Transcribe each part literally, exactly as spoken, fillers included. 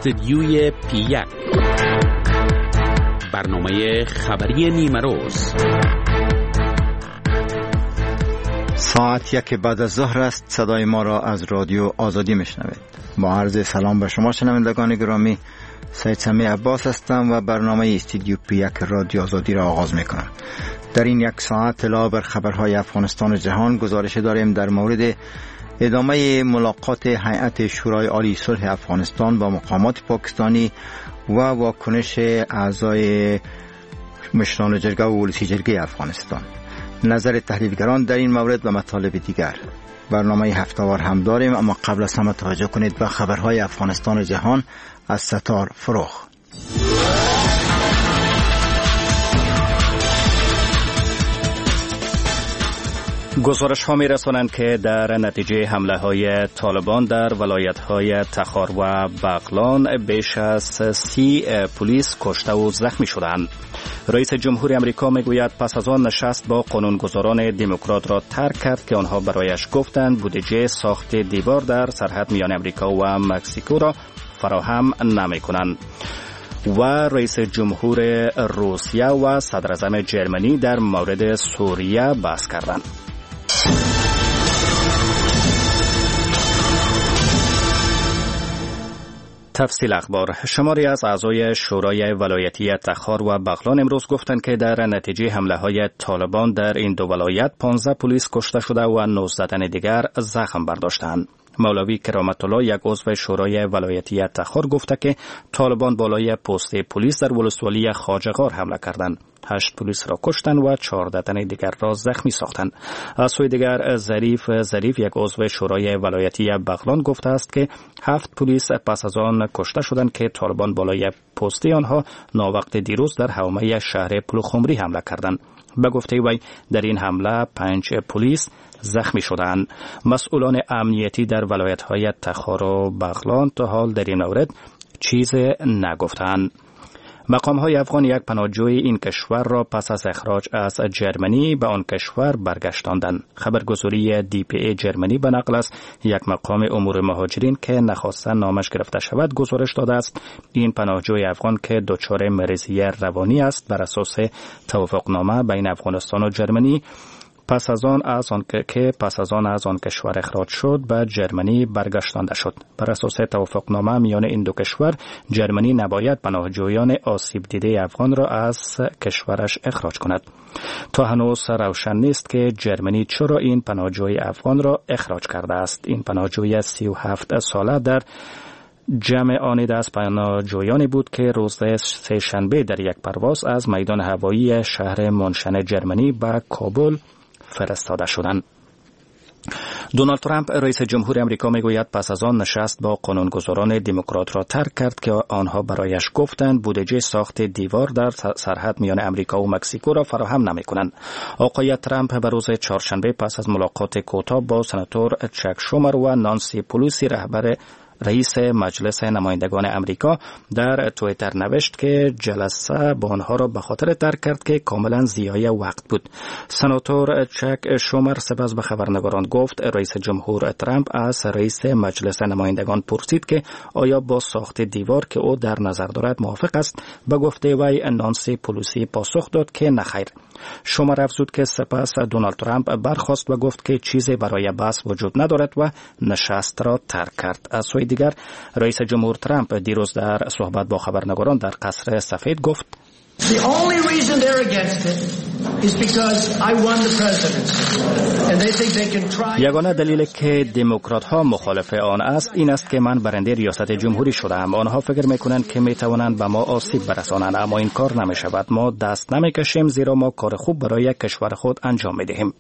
استدیوی پی یک، برنامه خبری نیمه روز. ساعت یک بعد از ظهر است. صدای ما را از رادیو آزادی میشنوید. با عرض سلام به شما شنوندگان گرامی، سید سمیع عباس هستم و برنامه استدیو پی یک رادیو آزادی را آغاز میکنم. در این یک ساعت اطلاع بر خبرهای افغانستان و جهان گزارش داریم در مورد ادامه ملاقات هیئت شورای عالی صلح افغانستان با مقامات پاکستانی و واکنش اعضای مشران جرگه و ولسی جرگه افغانستان، نظر تحلیلگران در این مورد و مطالب دیگر. برنامه هفته‌وار هم داریم، اما قبل از همه توجه کنید به خبرهای افغانستان و جهان از ستار فروخ. گزارش ها می رسانند که در نتیجه حمله های طالبان در ولایت های تخار و بغلان بیش از سی پلیس کشته و زخمی شدند. رئیس جمهور امریکا می گوید پس از آن نشست با قانونگذاران دموکرات را ترک کرد که آنها برایش گفتند بودجه ساخت دیوار در سرحد میان امریکا و مکزیکو را فراهم نمی کنند. و رئیس جمهور روسیه و صدر اعظم جرمنی در مورد سوریه بحث کردند. تفصیل اخبار. شماری از اعضای شورای ولایتی تخار و بغلان امروز گفتند که در نتیجه حمله های طالبان در این دو ولایت پانزده پلیس کشته شده و نوزده تن دیگر زخم برداشتند. مولوی کرامت الله، یک عضو شورای ولایتی تخار، گفته که طالبان بالای پست پلیس در ولسوالی خواجه‌غار حمله کردند. هشت پلیس را کشتند و چهارده تن دیگر را زخمی ساختند. از سوی دیگر ظریف ظریف، یک عضو شورای ولایتی بغلان، گفته است که هفت پلیس پس از آن کشته شدند که طالبان بالای پست آنها ناوقت دیروز در حومه شهر پلوخمری حمله کردند. به گفته وی در این حمله پنج پلیس زخمی شدند. مسئولان امنیتی در ولایت‌های تخار و بغلان تا حال در این مورد چیز نگفتند. مقام‌های افغان یک پناهجوی این کشور را پس از اخراج از جرمنی به آن کشور برگشتاندند. خبرگزاری دی پی ای جرمنی به نقل از یک مقام امور مهاجرین که نخواستن نامش گرفته شود گزارش داده است این پناهجوی افغان که دچار مریضی روانی است بر اساس توافقنامه بین افغانستان و جرمنی پس از آن از آن که پس از آن از آن کشور اخراج شد به جرمنی برگشتانده شد. بر اساس توافقنامه میان این دو کشور جرمنی نباید پناهجویان آسیب دیده افغان را از کشورش اخراج کند. تا هنوز روشن نیست که جرمنی چرا این پناهجوی افغان را اخراج کرده است. این پناهجوی سی و هفت ساله در جمع آن از پناهجویانی بود که روز سه شنبه در یک پرواز از میدان هوایی شهر منشن جرمنی به کابل فرستاده شدند. دونالد ترامپ رئیس جمهور امریکا میگوید پس از آن نشست با قانونگذاران دموکرات را ترک کرد که آنها برایش گفتند بودجه ساخت دیوار در سرحد میان امریکا و مکزیکو را فراهم نمی‌کنند. آقای ترامپ به روز چهارشنبه پس از ملاقات کوتاه با سناتور چک شومر و نانسی پلوسی رهبر رئیس مجلس نمایندگان امریکا در توییتر نوشت که جلسه با آنها را به خاطر ترک کرد که کاملا ضیاع وقت بود. سناتور چک شومر سپس به خبرنگاران گفت رئیس جمهور ترامپ از رئیس مجلس نمایندگان پرسید که آیا با ساخت دیوار که او در نظر دارد موافق است. به گفته وی نانسی پلوسی پاسخ داد که نخیر. شومر افزود که سپس دونالد ترامپ برخاست و گفت که چیزی برای بحث وجود ندارد و نشست را ترک کرد. از سوی دیگر رئیس جمهور ترامپ دیروز در صحبت با خبرنگاران در قصر سفید گفت The only reason they're against it is because I won the presidency and they think they can try. یگانه دلیل که دموکرات ها مخالف آن است این است که من برنده ریاست جمهوری شدم. آنها فکر میکنند که میتوانند به ما آسیب برسانند، اما این کار نمیشود. ما دست نمیکشیم زیرا ما کار خوب برای کشور خود انجام میدهیم.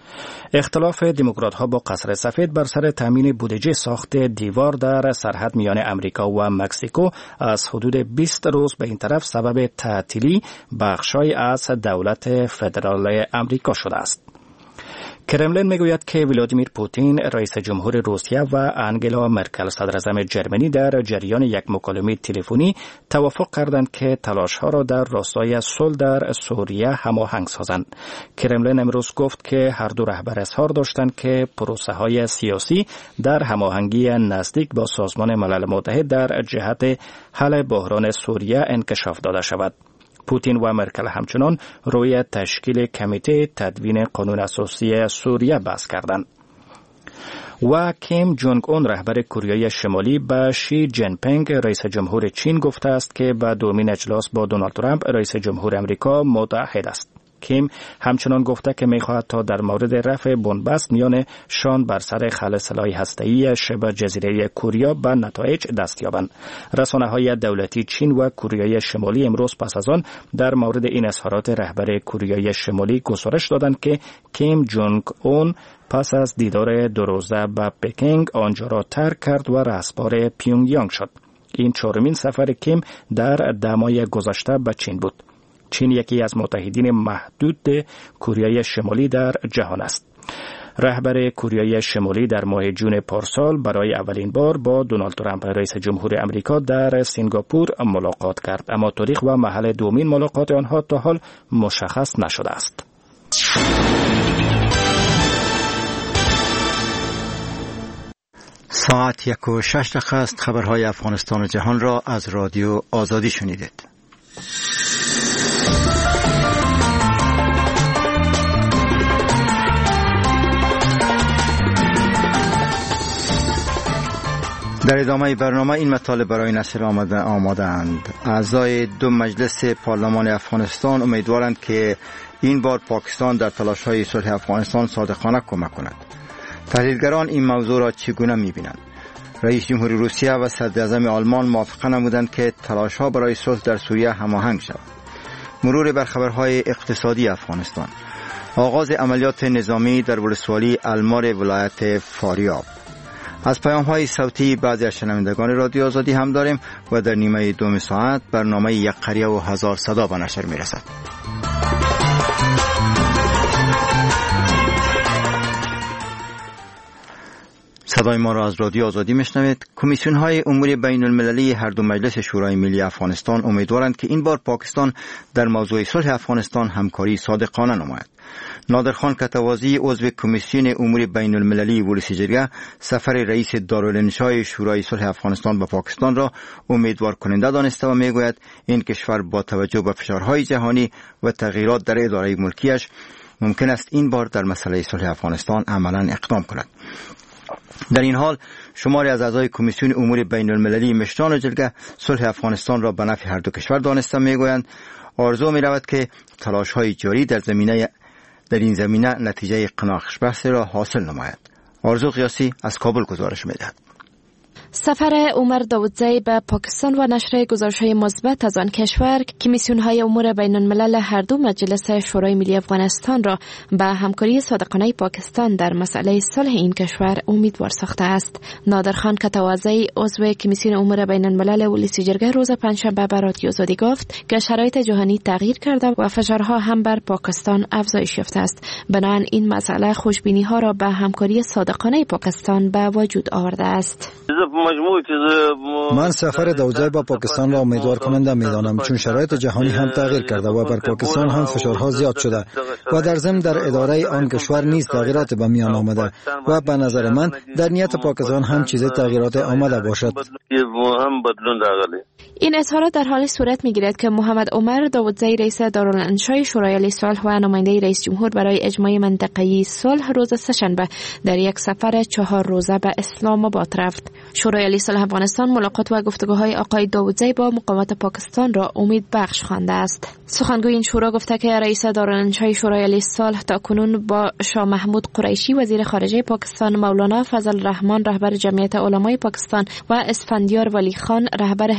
اختلاف دموکرات ها با قصر سفید بر سر تامین بودجه ساخت دیوار در سرحد میان امریکا و مکزیکو از حدود بیست روز به این طرف سبب تعطیلی بخشای از دولت فدرال امریکا شده است. کرملین میگوید که ولادیمیر پوتین رئیس جمهور روسیه و انگلا مرکل صدراعظم جرمنی در جریان یک مکالمه تلفنی توافق کردند که تلاش‌ها را در راستای صلح در سوریه هماهنگ سازند. کرملین امروز گفت که هر دو رهبر اظهار داشتند که پروسه‌های سیاسی در هماهنگی نزدیک با سازمان ملل متحد در جهت حل بحران سوریه انکشاف داده شود. پوتین و مرکل همچنان روی تشکیل کمیته تدوین قانون اساسی سوریه بحث کردند. و کیم جونگ اون رهبر کره شمالی به شی جین پینگ رئیس جمهور چین گفته است که به دومین اجلاس با دونالد ترامپ رئیس جمهور امریکا متحد است. کیم همچنان گفته که می‌خواهد تا در مورد رفع بنبست میان شان بر سر خل سلاح هسته‌ای شبه جزیره کره به نتایج دست یابند. رسانه‌های دولتی چین و کره شمالی امروز پس از آن در مورد این اظهارات رهبر کره شمالی گزارش دادند که کیم جونگ اون پس از دیدار دو روزه به پکینگ آنجا را ترک کرد و رهبر پیونگیانگ شد. این چهارمین سفر کیم در ده ماه گذشته به چین بود. چین یکی از متحدین محدود کره شمالی در جهان است. رهبر کره شمالی در ماه جون پارسال برای اولین بار با دونالد ترامپ رئیس جمهور امریکا در سینگاپور ملاقات کرد، اما تاریخ و محل دومین ملاقات آنها تا حال مشخص نشده است. ساعت یک و شش دقیقه است. خبرهای افغانستان و جهان را از رادیو آزادی شنیدید. در ادامه برنامه این مطالب برای نشر آماده آمادند. اعضای دو مجلس پارلمان افغانستان امیدوارند که این بار پاکستان در تلاش‌های صلح افغانستان صادقانه کمک کند. تحلیلگران این موضوع را چگونه می‌بینند؟ رئیس جمهور روسیه و صدر اعظم آلمان موافقه نمودند که تلاش‌ها برای صلح در سوریه هماهنگ شود. مرور بر خبرهای اقتصادی افغانستان. آغاز عملیات نظامی در ولسوالی المار ولایت فاریاب. از پیام‌های صوتی بعضی از شنوندگان رادیو آزادی هم داریم و در نیمه دوم ساعت برنامه یک قریه و هزار صدا به نشر می‌رسد. صدای ما را از رادیو آزادی میشنوید. کمیسیون‌های امور بین المللی هر دو مجلس شورای ملی افغانستان امیدوارند که این بار پاکستان در موضوع صلح افغانستان همکاری صادقانه نماید. نادرخان کتوازی عضو کمیسیون امور بین المللی ولسی جرگه سفر رئیس دارالانشای شورای صلح افغانستان به پاکستان را امیدوار کننده دانسته و میگوید این کشور با توجه به فشارهای جهانی و تغییرات در اداره ملکیش ممکن است این بار در مسئله صلح افغانستان عملاً اقدام کند. در این حال شماری از اعضای کمیسیون امور بین المللی مشران جرگه صلح افغانستان را به نفع هر دو کشور دانسته میگویند آرزو می رود که تلاش های جاری در زمینه در این زمینه نتیجه قناعتبخش را حاصل نماید. آرزو قیاسی از کابل گزارش می‌دهد. سفر عمر داودزی به پاکستان و نشر گزارش‌های مثبت از آن کشور کمیسیون‌های امور بین الملل هر دو مجلس شورای ملی افغانستان را به همکاری صادقانه پاکستان در مسئله صلح این کشور امیدوار ساخته است. نادرخان کتوازی عضو کمیسیون امور بین الملل ولسی جرگه روز پنجشنبه به رادیو آزادی گفت که شرایط جهانی تغییر کرده و فشارها هم بر پاکستان افزایش یافته است. بنابراین این مسئله خوشبینی‌ها را به همکاری صادقانه پاکستان به وجود آورده است. من سفر داودزی با پاکستان را امیدوار کننده می‌دانم، چون شرایط جهانی هم تغییر کرده و بر پاکستان هم فشارها زیاد شده و در ضمن در اداره آن کشور نیز تغییرات به میان آمده و به نظر من در نیت پاکستان هم چیز تغییرات آمده باشد. این اظهارات در حال صورت می‌گیرد که محمد عمر داودزی رئیس دارالانشای شورای صلح و نماینده رئیس جمهور برای اجماع منطقه‌ای صلح روز سه‌شنبه در یک سفر چهار روزه به اسلام آباد رفت. شورای صلح افغانستان ملاقات و گفتگوهای آقای داودزی با مقامات پاکستان را امید بخش خوانده است. سخنگوی این شورا گفته که رئیس دارالانشای شورای صلح تاکنون با شاه محمود قریشی وزیر خارجه پاکستان، مولانا فضل الرحمن رهبر جمعیت علمای پاکستان و اسفندیار ولی خان رهبر حزب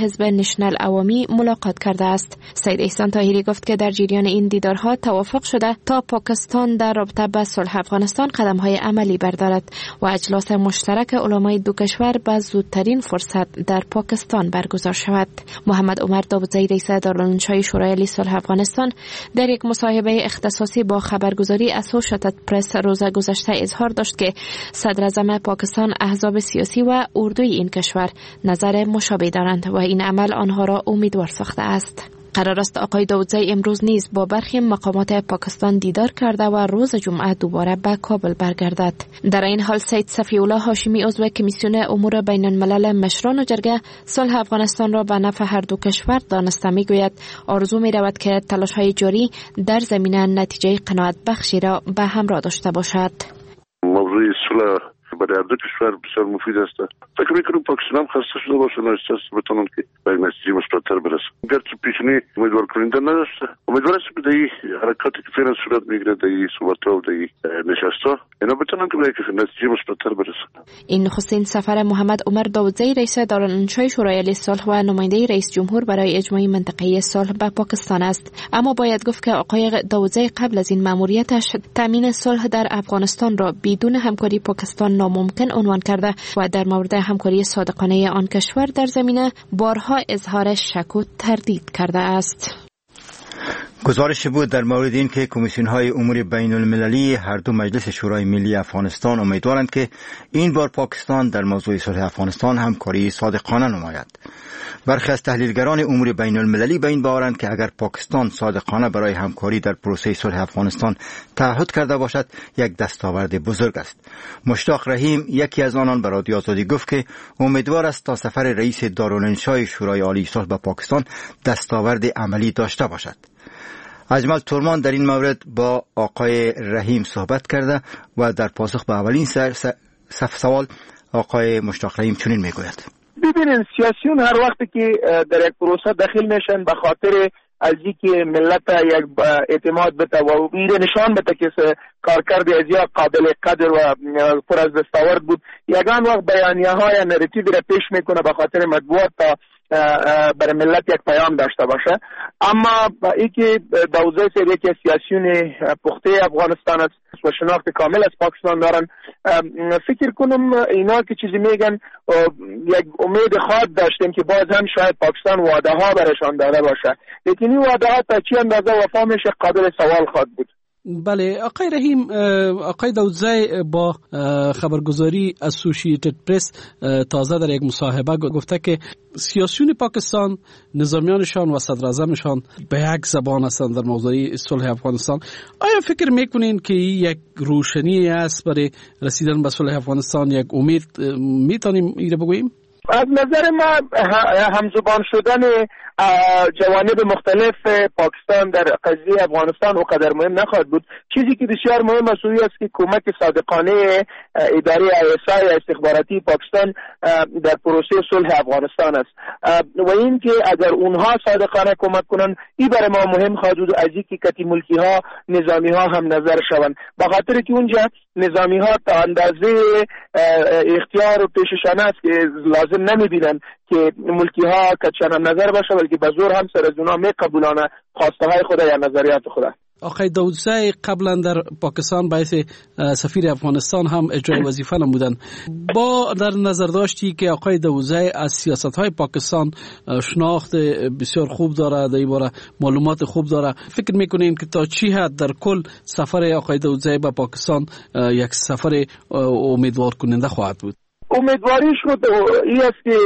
کمیشنر عوامی ملاقات کرده است. سید احسان طاهری گفت که در جریان این دیدارها توافق شده تا پاکستان در رابطه با صلح افغانستان قدم‌های عملی بردارد و اجلاس مشترک علمای دو کشور به زودترین فرصت در پاکستان برگزار شود. محمد عمر داوودزی رئیس دارالانشای شورای عالی صلح افغانستان در یک مصاحبه اختصاصی با خبرگزاری اسوشییتد پرس روز گذشته اظهار داشت که صدر اعظم پاکستان، احزاب سیاسی و اردوی این کشور نظر مشابه دارند و این عمل آنها را امیدوار ساخته است. قرار است آقای داوودزی امروز نیز با برخی مقامات پاکستان دیدار کرده و روز جمعه دوباره به کابل برگردد. در این حال سید صفی الله هاشمی عضو کمیسیون امور بین الملل مشران و جرگه صلح افغانستان را به نفع هر دو کشور دانسته میگوید آرزو می رود که تلاش های جاری در زمینه نتیجه قناعت بخشی را به همراه داشته باشد. موضوع صلح برای هر دو کشور بسیار مفید است. فکر میکنم پاکستان هم خسته شده باشه ناچار بتونن که به نتیجه مثبت‌تر برسن. گرچه پیشنی امیدوار کننده نداشته، امیدوار است که در این حرکاتی که فعلا صورت میگیره در این صحبت‌ها و در این نشست‌ها اینا بتونن که به نتیجه مثبت‌تر برسن. این نخستین سفر محمد عمر داوودزی رئیس دارالانشای شورای عالی صلح و نماینده رئیس جمهور برای اجماع منطقه‌ای صلح به پاکستان است. اما باید گفت که آقای داوودزی قبل از این مأموریتش تامین صلح در افغانستان را بدون همکاری پاکستان ممکن عنوان کرده و در مورد همکاری صادقانه آن کشور در زمینه بارها اظهار شک و تردید کرده است. گزارش بود در مورد این که کمیسیون‌های امور بین المللی هر دو مجلس شورای ملی افغانستان امیدوارند که این بار پاکستان در موضوع صلح افغانستان همکاری صادقانه نماید. برخی از تحلیلگران امور بین المللی به این باورند که اگر پاکستان صادقانه برای همکاری در پروسه صلح افغانستان تعهد کرده باشد یک دستاورد بزرگ است. مشتاق رحیم یکی از آنان به رادیو آزادی گفت که امیدوار است تا سفر رئیس دارالانشای شورای عالی صلح به پاکستان دستاورد عملی داشته باشد. اجمل تورمان در این مورد با آقای رحیم صحبت کرده و در پاسخ به اولین صف سوال آقای مشتاق رحیم چنین میگوید: ببینید سیاسیون هر وقتی که در یک پروسه داخل میشن به خاطر از اینکه ملت یک اعتماد بده و این نشان بده که کارکرد از یا قابل قدر و پر از دستاورد بود، یگان وقت بیانیه های نراتیو را پیش میکنه به خاطر مطبوعات تا برای ملت یک پیام داشته باشه. اما ای که داوودزی صاحب یکی از سیاسیون پخته افغانستان است و شناخت کامل از پاکستان دارن، فکر کنم اینا که چیزی میگن یک امید خواهد داشتیم که باز هم شاید پاکستان وعده ها برشان داده باشه، لیکن این وعده ها تا چی اندازه وفا میشه قابل سوال خواهد بود. بله آقای رحیم، آقای داوودزی با خبرگزاری اسوشییتد پرس تازه در یک مصاحبه گفته که سیاسیون پاکستان، نظامیانشان و صدر اعظمشان به یک زبان هستند در موضوع صلح افغانستان. آیا فکر میکنین که یک روشنی است برای رسیدن به صلح افغانستان، یک امید میتونیم ایره بگوییم؟ از نظر ما همزبان شدن جوانب مختلف پاکستان در قضیه افغانستان و قدر مهم نخواهد بود. چیزی که بسیار مهم است است که کمک صادقانه اداره آی اس آی استخباراتی پاکستان در پروسه صلح افغانستان است و این که اگر اونها صادقانه کمک کنند این برای ما مهم خواهد بود از اینکه کتی ملکی ها نظامی ها هم نظر شوند، به خاطر که اونجا نظامی ها تا اندازه اختیار و پیششانه است که لازم نمیبینن که ملکی ها کچان نظر باشه، بلکه به زور هم سر از اونا می قبولانه خواسته های خود یا نظریات خود. آقای داوودزی قبلا در پاکستان باعث سفیر افغانستان هم اجرای وظیفه نمودن. با در نظر داشتی که آقای داوودزی از سیاست های پاکستان شناخت بسیار خوب داره، در این باره معلومات خوب داره، فکر میکنین که تا چی حد در کل سفر آقای داوودزی به پاکستان یک سفر امیدوار کننده خواهد بود؟ امیدواریش رو این است که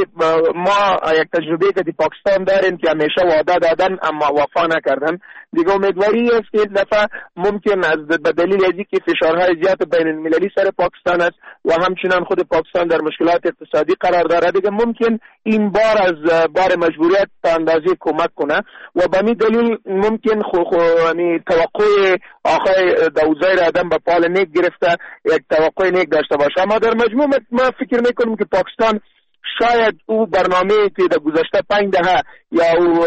ما یک تجربه که دی پاکستان داریم که همیشه وعده دادن اما وفا نکردن. دیگه امیدواری است که این دفعه ممکن از به دلیل از اینکه فشارهای زیاد بین المللی سر پاکستان است و همچنان خود پاکستان در مشکلات اقتصادی قرار داره، دیگه ممکن این بار از بار مجبوریت تا اندازه کمک کنه و به این دلیل ممکن خو خو یعنی توقع آقای داوودزی را آدم به پال نیک گرفته یک توقع نیک داشته باشه. اما در مجموع ما فکر میکنم که پاکستان شاید او برنامه که در گذشته پنج دهه یا او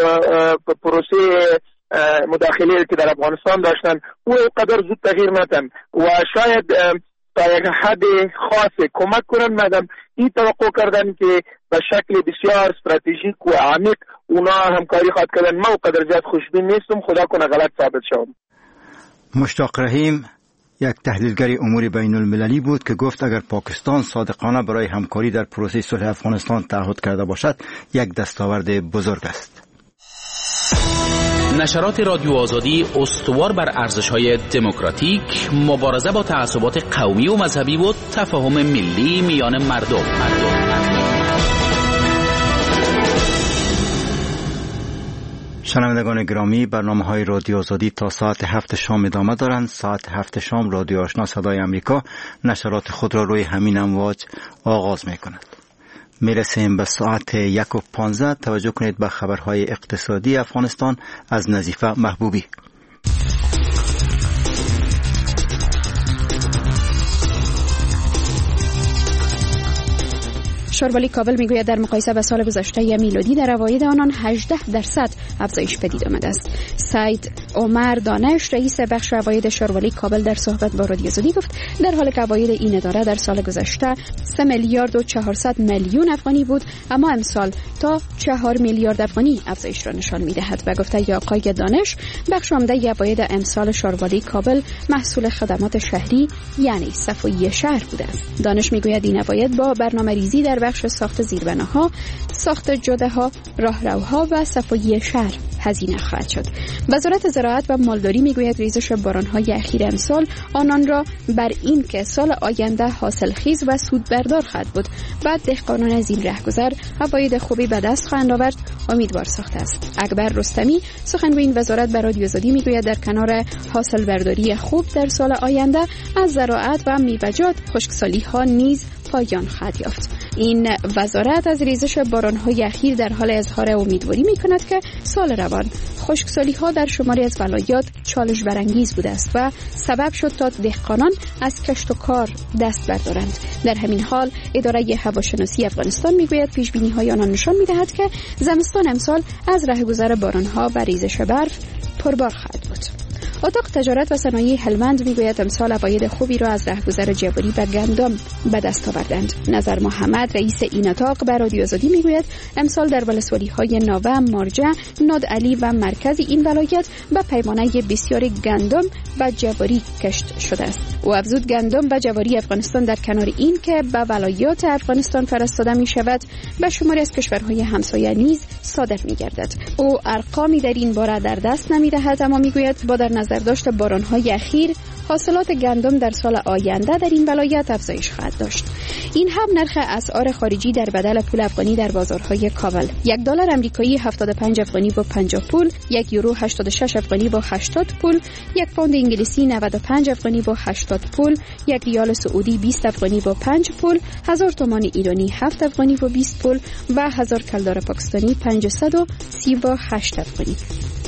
پروسه مداخله که در افغانستان داشتن او قدر زود تغییر نتن و شاید تا یک حد خاص کمک کنند. مدام این توقع کردن که به شکل بسیار استراتژیک و عمیق اونا همکاری خواهد کردن. ما قدر زیاد خوشبین نیستم، خدا کنه غلط ثابت شوم. مشتاق رحیم یک تحلیلگر امور بین المللی بود که گفت اگر پاکستان صادقانه برای همکاری در پروسه صلح افغانستان تعهد کرده باشد یک دستاورد بزرگ است. نشرات رادیو آزادی استوار بر ارزش‌های دموکراتیک، مبارزه با تعصبات قومی و مذهبی و تفاهم ملی میان مردم. شنوندگان گرامی، برنامه‌های رادیو آزادی تا ساعت هفت شام ادامه دارند. ساعت هفت شام رادیو آشنا صدای امریکا نشرات خود را روی همین امواج آغاز می‌کند. میرسیم به ساعت یک و پانزده. توجه کنید به خبرهای اقتصادی افغانستان از نظیفه محبوبی. شاروالی کابل میگوید در مقایسه با سال گذشته میلادی در عواید آنان هجده درصد افزایش پدید آمده است. سید عمر دانش رئیس بخش عواید شاروالی کابل در صحبت با رادیو آزادی گفت در حالی که عواید این اداره در سال گذشته سه میلیارد و چهارصد میلیون افغانی بود، اما امسال تا چهار میلیارد افغانی افزایش را نشان میدهد و گفته یا آقای دانش بخش عمده عواید امسال شاروالی کابل محصول خدمات شهری یعنی صفایی شهر بوده است. دانش میگوید این عواید با برنامه‌ریزی در بخش ساخت زیربناها، ساخت جاده‌ها، راهروها و صفایی شهر هزینه خواهد شد. وزارت زراعت و مالداری میگوید ریزش باران‌های اخیر امسال آنان را بر این که سال آینده حاصلخیز و سودبردار خواهد بود. بعد دهقانان از این رهگذر عواید خوبی به دست خواهند آورد امیدوار ساخته است. اکبر رستمی سخنگوی این وزارت به رادیو آزادی میگوید در کنار حاصل برداری خوب در سال آینده از زراعت و میوه‌جات خشکسالی‌ها نیز پایان خواهد یافت. این وزارت از ریزش باران‌های اخیر در حال اظهار امیدواری می‌کند که سال روان خشکسالی‌ها در شماری از ولایات چالش برانگیز بوده است و سبب شد تا دهقانان از کشت و کار دست بردارند. در همین حال اداره هواشناسی افغانستان میگوید پیش‌بینی‌های آنان نشان می‌دهد که زمستان امسال از رهگذر باران‌ها و ریزش برف پربار خواهد بود. اتاق تجارت و صنایع هلمند میگوید امسال عواید خوبی را از رهگذر جبری و گندم به دست آوردند. نظر محمد رئیس این اتاق به رادیو آزادی میگوید امسال در ولسوالی‌های ناوه، مارجه، نادعلی و مرکز این ولایت به پیمانه بسیار گندم و جواری کشت شده است. او افزود گندم و جواری افغانستان در کنار این که به ولایات افغانستان فرستاده می شود به شماری از کشورهای همسایه نیز صادر می گردد. او ارقامی در این باره در دست نمی دهد، اما می گوید با در نظر داشت باران‌های اخیر حاصلات گندم در سال آینده در این ولایت افزایش خواهد داشت. این هم نرخ اسعار خارجی در بدل پول افغانی در بازارهای کابل: یک دلار آمریکایی هفتاد و پنج افغانی با پنجاه پول، یک یورو هشتاد و شش افغانی با هشتاد پول، یک پوند انگلیسی نود و پنج افغانی با هشتاد پول، یک ریال سعودی بیست افغانی با پنج پول، هزار تومان ایرانی هفت افغانی با بیست پول و هزار کلدار پاکستانی پانصد و سی و هشت افغانی.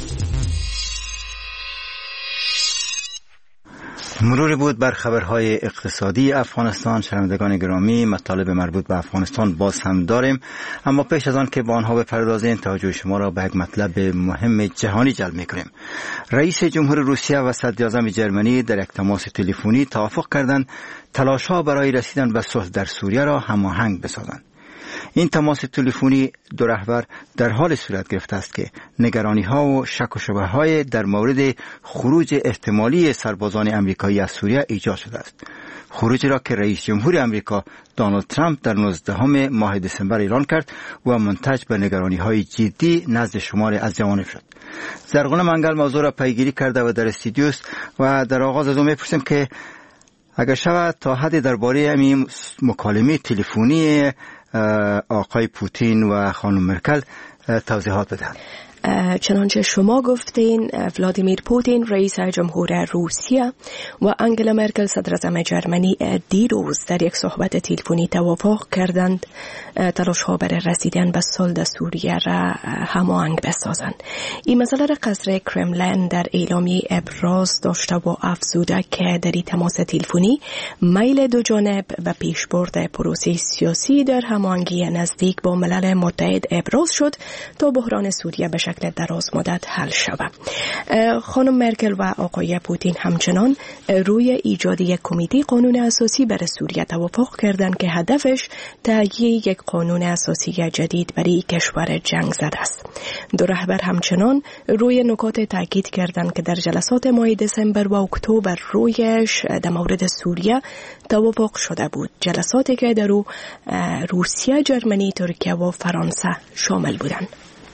مروری بود بر خبرهای اقتصادی افغانستان. شنوندگان گرامی، مطالب مربوط به افغانستان باز هم داریم، اما پیش از آن که با آنها بپردازیم توجه شما را به یک مطلب مهم جهانی جلب می‌کنیم. رئیس جمهور روسیه و صدراعظم جرمنی در یک تماس تلفنی توافق کردند تلاش‌ها برای رسیدن به صلح در سوریه را هماهنگ بسازند. این تماس تلفنی دو رهبر در حال صورت گرفته است که نگرانی‌ها و شک و شبهه‌های در مورد خروج احتمالی سربازان آمریکایی از سوریه ایجاد شده است. خروجی را که رئیس جمهور آمریکا دونالد ترامپ در نوزدهم ماه دسامبر اعلان کرد و منتج به نگرانی‌های جدی نزد شماری از جوانب شد. زرغون منگل موضوع را پیگیری کرده و در استودیو است و در آغاز از او می‌پرسیم که اگر شود تا حدی درباره این مکالمه تلفنی آقای پوتین و خانم مرکل توضیحات بدهند. چنانچه شما گفتین، ولادیمیر پوتین رئیس جمهور روسیه و انگلا مرکل صدراعظم جرمنی دیروز در یک صحبت تلفنی توافق کردند تلاش‌ها برای رسیدن به صلح در سوریه را هماهنگ بسازند. این مسئله را قصر کرملین در اعلامیه ابراز داشته و افزوده که در این تماس تلفنی میل دو جانب به پیشبرد پروسه سیاسی در هماهنگی نزدیک با ملل متحد ابراز شد تا بحران سوریه به شکل دراز مدت حل شود. خانم مرکل و آقای پوتین همچنان روی ایجاد یک کمیته قانون اساسی برای سوریه توافق کردند که هدفش تهیه یک قانون اساسی جدید برای کشور جنگ زده است. دو رهبر همچنان روی نکات تاکید کردند که در جلسات ماه دسامبر و اکتبر رویش در مورد سوریه توافق شده بود. جلساتی که در روسیه، جرمنی، ترکیه و فرانسه شامل بودند.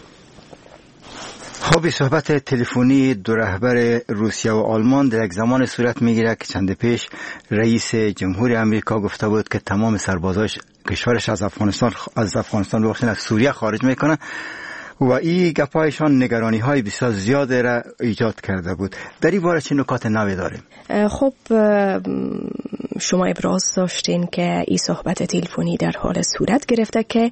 خب صحبت تلفنی دو رهبر روسیه و آلمان در یک زمان صورت میگیره که چند پیش رئیس جمهوری امریکا گفته بود که تمام سربازاش کشورش از افغانستان از افغانستان بخشن از سوریه خارج میکنه و این گپایشان نگرانی های بسیار زیاده را ایجاد کرده بود. در این باره چه نکات نوی داریم؟ خب شما ابراز داشتین که این صحبت تلفنی در حال صورت گرفته که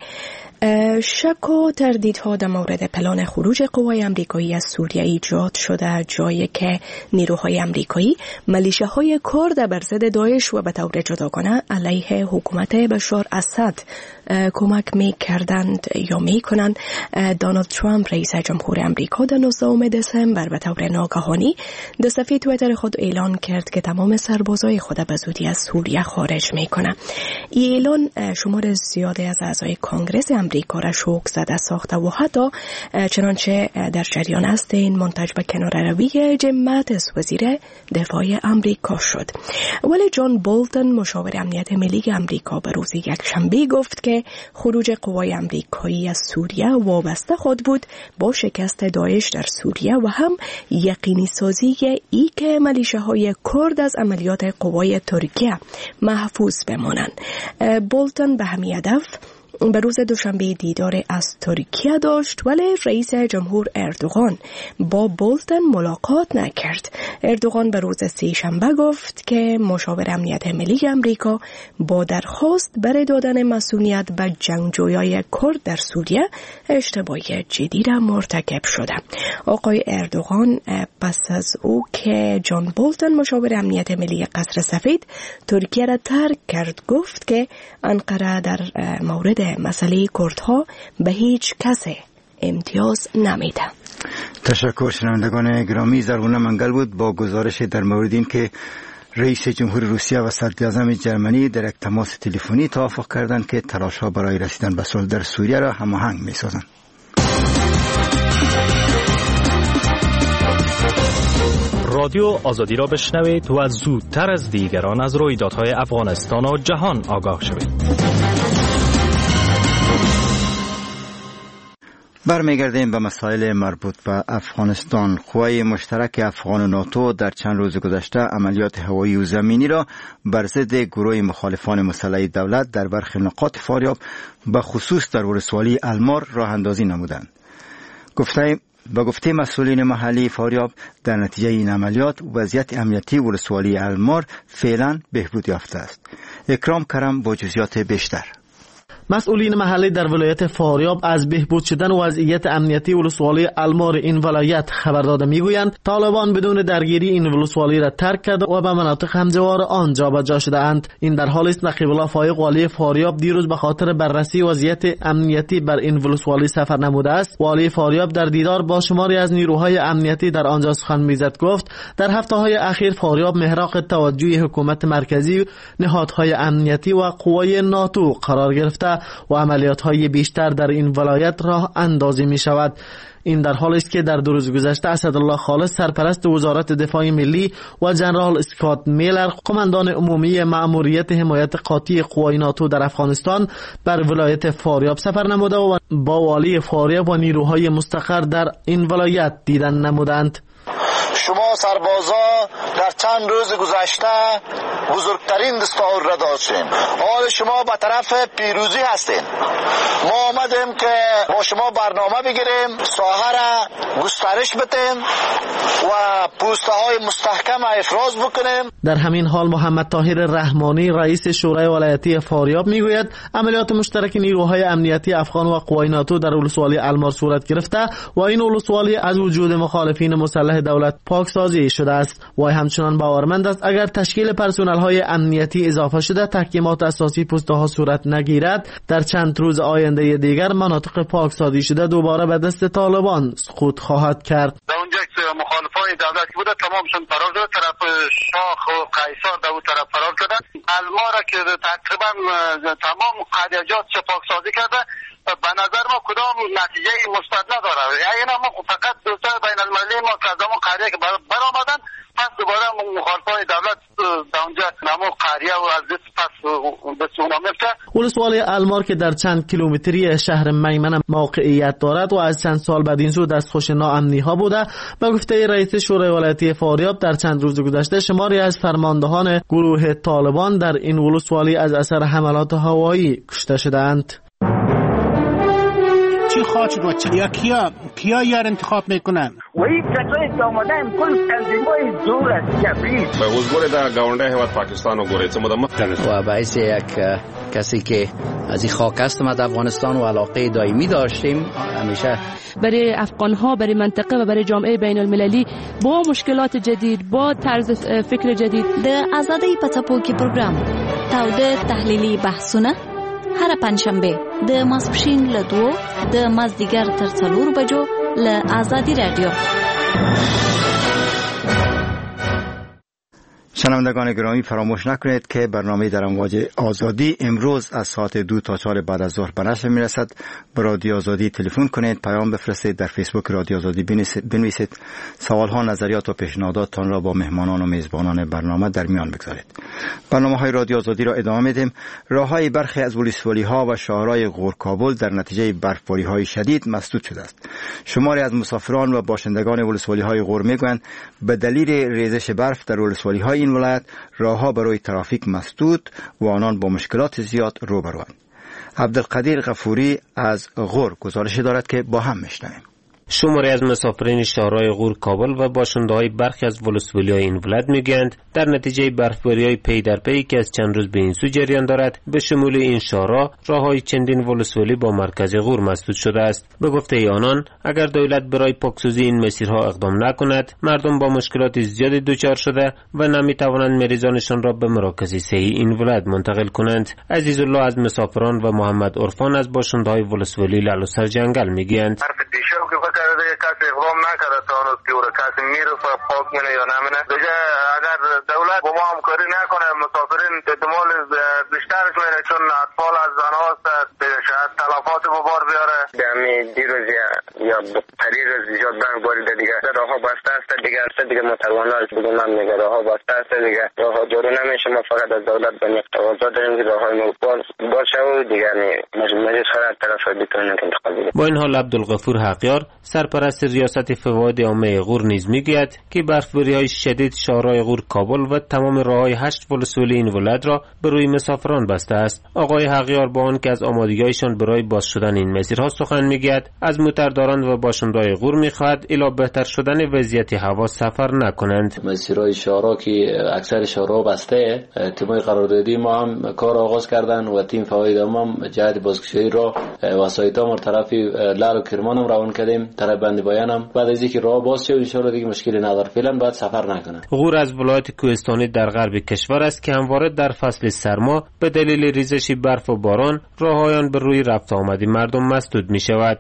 شک و تردیدها در مورد پلان خروج قوای امریکایی از سوریه ایجاد شده، جایی که نیروهای امریکایی ملیشه‌های کرد بر ضد داعش و به طور جداگانه علیه حکومت بشار اسد کمک می کردند یا می کنند. دونالد ترامپ رئیس جمهور امریکا در نوزدهم دسامبر به طور ناگهانی در صفحه توییتر خود اعلان کرد که تمام سربازای خود به زودی از سوریه خارج می کنند. این اعلان شمار زیادی از اعضای کانگرس امریکا را شوک زده ساخته و حتی چنانچه در جریان است این منتج به کناره‌روی جیم ماتیس وزیر دفاع امریکا شد. ولی جان بولتن مشاور امنیت ملی امریکا به روز یکشنبه گفت که خروج قوای امریکایی از سوریه وابسته خود بود با شکست داعش در سوریه و هم یقینی سازی ای که ملیشه‌های کرد از عملیات قوای ترکیه محفوظ بمانند. بولتن به همین هدف به روز دوشنبه دیدار از ترکیه داشت، ولی رئیس جمهور اردوغان با بولتن ملاقات نکرد. اردوغان به روز سه‌شنبه گفت که مشاور امنیت ملی امریکا با درخواست برای دادن مسئولیت به جنگجویان کرد در سوریه اشتباهی جدی را مرتکب شده. آقای اردوغان پس از او که جان بولتن مشاور امنیت ملی قصر سفید ترکیه را ترک کرد گفت که انقره در مورد مسئله کردها به هیچ کسی امتیاز نمیده. تشکر. شنوندگان گرامی، زرغونه منگل بود با گزارش در مورد این که رئیس جمهور روسیه و صدر اعظم جرمنی در یک تماس تلفنی توافق کردند که تلاش‌ها برای رسیدن به صلح در سوریه را هماهنگ می‌سازند. رادیو آزادی را بشنوید و زودتر از دیگران از رویدادهای افغانستان و جهان آگاه شوید. برمیگردیم به مسائل مربوط به افغانستان. قوای مشترک افغان و ناتو در چند روز گذشته عملیات هوایی و زمینی را بر ضد گروه مخالفان مسلح دولت در برخی نقاط فاریاب به خصوص در ولسوالی المار راه اندازی نمودند. گفته با گفته مسئولین محلی فاریاب در نتیجه این عملیات وضعیت امنیتی ولسوالی المار فعلا بهبود یافته است. اکرام کرم با جزئیات بیشتر. مسئولین محلی در ولایت فاریاب از بهبود شدن وضعیت امنیتی ولسوالی المار این ولایت خبر داده میگویند طالبان بدون درگیری این ولسوالی را ترک کرده و به مناطق همجوار آن جابجا شده اند. این در حالی است نقیب الله فایق والی فاریاب دیروز به خاطر بررسی وضعیت امنیتی بر این ولسوالی سفر نموده است. والی فاریاب در دیدار با شماری از نیروهای امنیتی در آنجا سخن میزد. گفت در هفته‌های اخیر فاریاب محراق توجه حکومت مرکزی، نهادهای امنیتی و قوای ناتو قرار گرفته و عملیات‌های بیشتر در این ولایت راه اندازی می شود. این در حالی است که در دو روز گذشته اسدالله خالص سرپرست وزارت دفاع ملی و جنرال اسکات میلر قماندان عمومی مأموریت حمایت قاطع قوای ناتو در افغانستان بر ولایت فاریاب سفر نموده و با والی فاریاب و نیروهای مستقر در این ولایت دیدن نمودند. شما سربازا در چند روز گذشته بزرگترین دستاور را داشتیم. حال شما به طرف پیروزی هستین. ما آمدیم که با شما برنامه بگیریم، ساحه را گسترش بدیم و پوسته های مستحکم افراز بکنیم. در همین حال محمد طاهر رحمانی رئیس شورای ولایتی فاریاب میگوید عملیات مشترک نیروهای امنیتی افغان و قوای ناتو در ولسوالی المار صورت گرفته و این ولسوالی از وجود مخالفین مسلح دولت پاکسازی شده است. وی همچنان باورمند است اگر تشکیل پرسنل های امنیتی اضافه شده تحکیمات اساسی پوسته ها صورت نگیرد، در چند روز آینده دیگر مناطق پاکسازی شده دوباره به دست طالبان سقوط خواهد کرد. در اونجا که مخالفای دولت بوده تمامشون فرار شده، طرف شاخ و قیصر در اون طرف فرار شده. المار که تقریبا تمام قریجات چه پاکسازی کرده، به نظر ما کدام نتیجه مثبت نداره. یعنی ما فقط دوستای بین المللی ما که از اون قریه که برآمدن پس دوباره مخالفای دولت در اونجا نمو قریه و از دست پس به سونا میفته. ولسوالی المار که در چند کیلومتری شهر میمنه موقعیت دارد و از چند سال بعد این سو دستخوش ناامنی ها بوده، به گفته رئیس شورای ولایتی فاریاب در چند روز گذشته شماری از فرماندهان گروه طالبان در این ولسوالی از اثر حملات هوایی کشته شدند. چی خواهد شد و چی؟ یا کیا کیا یار انتخاب میکنن؟ و این کسایی که آمدن کل تنظیمای زور است کبیر به حضور در گاونده هیواد پاکستان و گوریت مدام و باعث یک کسی که از این خاک هستم از افغانستان و علاقه دائمی داشتیم همیشه برای افغان ها، برای منطقه و برای جامعه بین المللی با مشکلات جدید، با طرز فکر جدید د آزادۍ په څپو کې پروګرام تاوده تحلیلي بحثونه هر پنځشنبه د ماسپښین له دوو د مازدیګر تر څلورو بجو له آزادی رادیو. شنوندگان گرامی فراموش نکنید که برنامه در امواج آزادی امروز از ساعت دو تا چهار بعد از ظهر به نشر میرسد. به رادیو آزادی تلفن کنید، پیام بفرستید، در فیسبوک رادیو آزادی بنویسید، سوال ها، نظریات و پیشنهاداتتان را با مهمانان و میزبانان برنامه در میان بگذارید. برنامه های رادیو آزادی را ادامه میدیم. راههای برخی از ولسوالی ها و شهرهای غور کابل در نتیجه برفباری های شدید مسدود شده است. شماری از مسافران و باشندگان ولسوالی های غور میگویند به دلیل ریزش برف در ولسوالی های این ولایت راهها برای ترافیک مسدود و آنان با مشکلات زیاد روبروند. عبدالقدیر غفوری از غور گزارش دارد که با هم میشنویم. شماری از مسافرین شهرهای غور کابل و باشنده‌های برخی از ولسوالی‌های این ولایت میگویند در نتیجه برفباری‌های پی در پی که از چند روز به این سو جریان دارد به شمول این شهرها راه‌های چندین ولسوالی با مرکز غور مسدود شده است. به گفته آنان اگر دولت برای پاکسازی این مسیرها اقدام نکند مردم با مشکلات زیادی دچار شده و نمی‌توانند مریضانشان را به مراکز صحی این ولایت منتقل کنند. عزیزالله از مسافران و محمد عرفان از باشنده‌های ولسوالی لالوسر جنگل میگویند کرده کسی اقدام نکرده تا هنوز که او کسی میره پاک منه یا نمینه دیگه اگر دولت با ما همکاری نکنه مسافرین احتمال بیشترش میره چون اطفال از زنها است شاید تلفات به بار بیاره دمی دیروز یا پری روز زیاد برف باریده دیگه راه ها بسته است دیگه است دیگه متوانه است بگم من میگه راه ها بسته است دیگه راه ها جارو نمیشه. ما فقط از دولت به یک تقاضا داریم که راه های ما باشه و دیگه مجلس خرد طرف بتونیم انتخاب بگیریم. با این حال عبدالغفور حقیار سرپرست ریاست فواید عامه غور نیز میگوید که برفباری‌های شدید شهرهای غور کابل و تمام راه‌های هشت ولسوالی این ولایت را به روی مسافران بسته است. آقای حقیار با آنکه از آمادگی‌هایشان برای باز شدن این مسیرها سخن میگوید از موترداران و باشنده‌های غور میخواهد الی بهتر شدن وضعیت هوا سفر نکنند. مسیرهای شهرها که اکثر شهرها بسته، تیم‌های قراردادی ما هم کار آغاز کردن و تیم فواید عامه جهت بازگشایی را وسایط‌ها ما طرف لال و کرمان هم روان کردیم، طرف بند بیانم بعد از اینکه راه باز شه ان شاء الله دیگه مشکلی نداره، فعلا باید سفر نکنه. غور از ولایت کوهستانی در غرب کشور است که همواره در فصل سرما به دلیل ریزش برف و باران راههایان به روی رفت آمدی مردم مسدود می شود.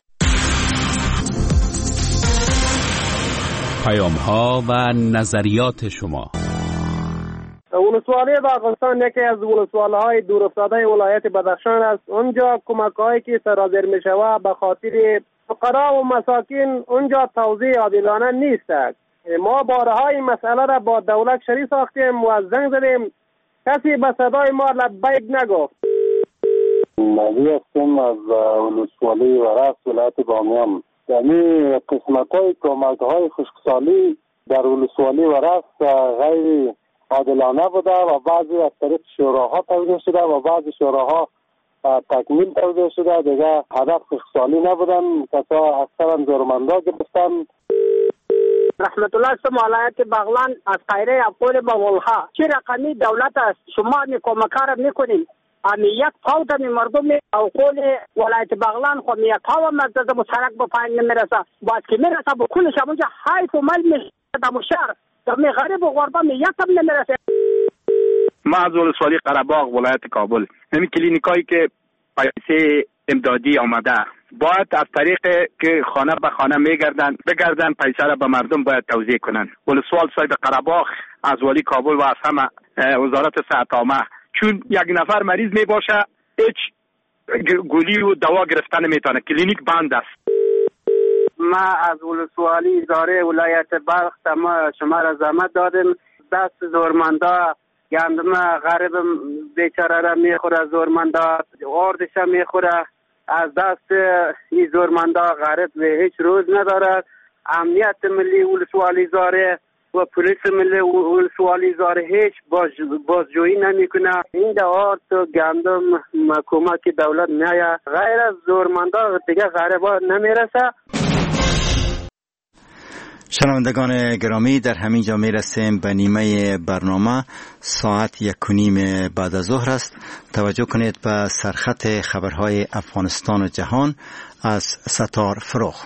پیام ها و نظریات شما. ولسوالی باغستان یکی از ولسوالی‌های دورافتاده ولایت بدخشان است. اونجا کمک‌هایی که سرازیر می شود به خاطر فقرا و مساکین اونجا توزیع عادلانه نیست. ما بارها این مسئله را با دولت شریک ساختیم و زنگ زدیم، کسی به صدای ما لبیک نگفت. نبی هستم از ولسوالی ورس ولایت بامیان. یعنی قسمت‌های کمک‌های خشکسالی در ولسوالی ورس غیر عادلانه بوده و بعضی از طریق شوراها توزیع شده و بعضی شوراها تکمیل توزیع شده. دیگه هدف خشکسالی نبودن، کسا اکثرا زورمندا گرفتن. رحمت الله اسم ولایت بغلان از قیره افقول بولها. چه رقمی دولت است شما می کمکار میکنین؟ امی یک پاو تا می مردم افقول ولایت بغلان خو می یک پاو مزد مسرک به پایین نمیرسه. باید که میرسه بکنش همونجا حیف و مل میشه. دم شهر دم غریب و غربا می یکم نمیرسه. ما از ولسوالی قره‌باغ ولایت کابل، همین کلینیکایی که پیسه امدادی آمده باید از طریق که خانه به خانه میگردن بگردن پیسه را به مردم باید توزیع کنن. ولسوال صاحب قره‌باغ از والی کابل و از همه وزارت صحت عامه، چون یک نفر مریض می باشه هیچ گولی و دوا گرفتن نمیتونه، کلینیک بند است. ما از ولسوالی اداره ولایت بلخ ما شما را زحمت دادیم، دست زورمندا گندم غریب بیچاره را میخوره، زورمندا آردش میخوره، از دست این زورمندا غریب به هیچ روز ندارد. امنیت ملی ولسوالی زاره و پلیس ملی ولسوالی زاره هیچ باز بازجویی نمیکنه. این آرد و گندم کمک دولت میایه، غیر از زورمندا دیگه غریبا نمیرسه. شنوندگان گرامی، در همین جا میرسیم به نیمه برنامه. ساعت یک و نیم بعد از ظهر است. توجه کنید به سرخط خبرهای افغانستان و جهان از ستار فروغ.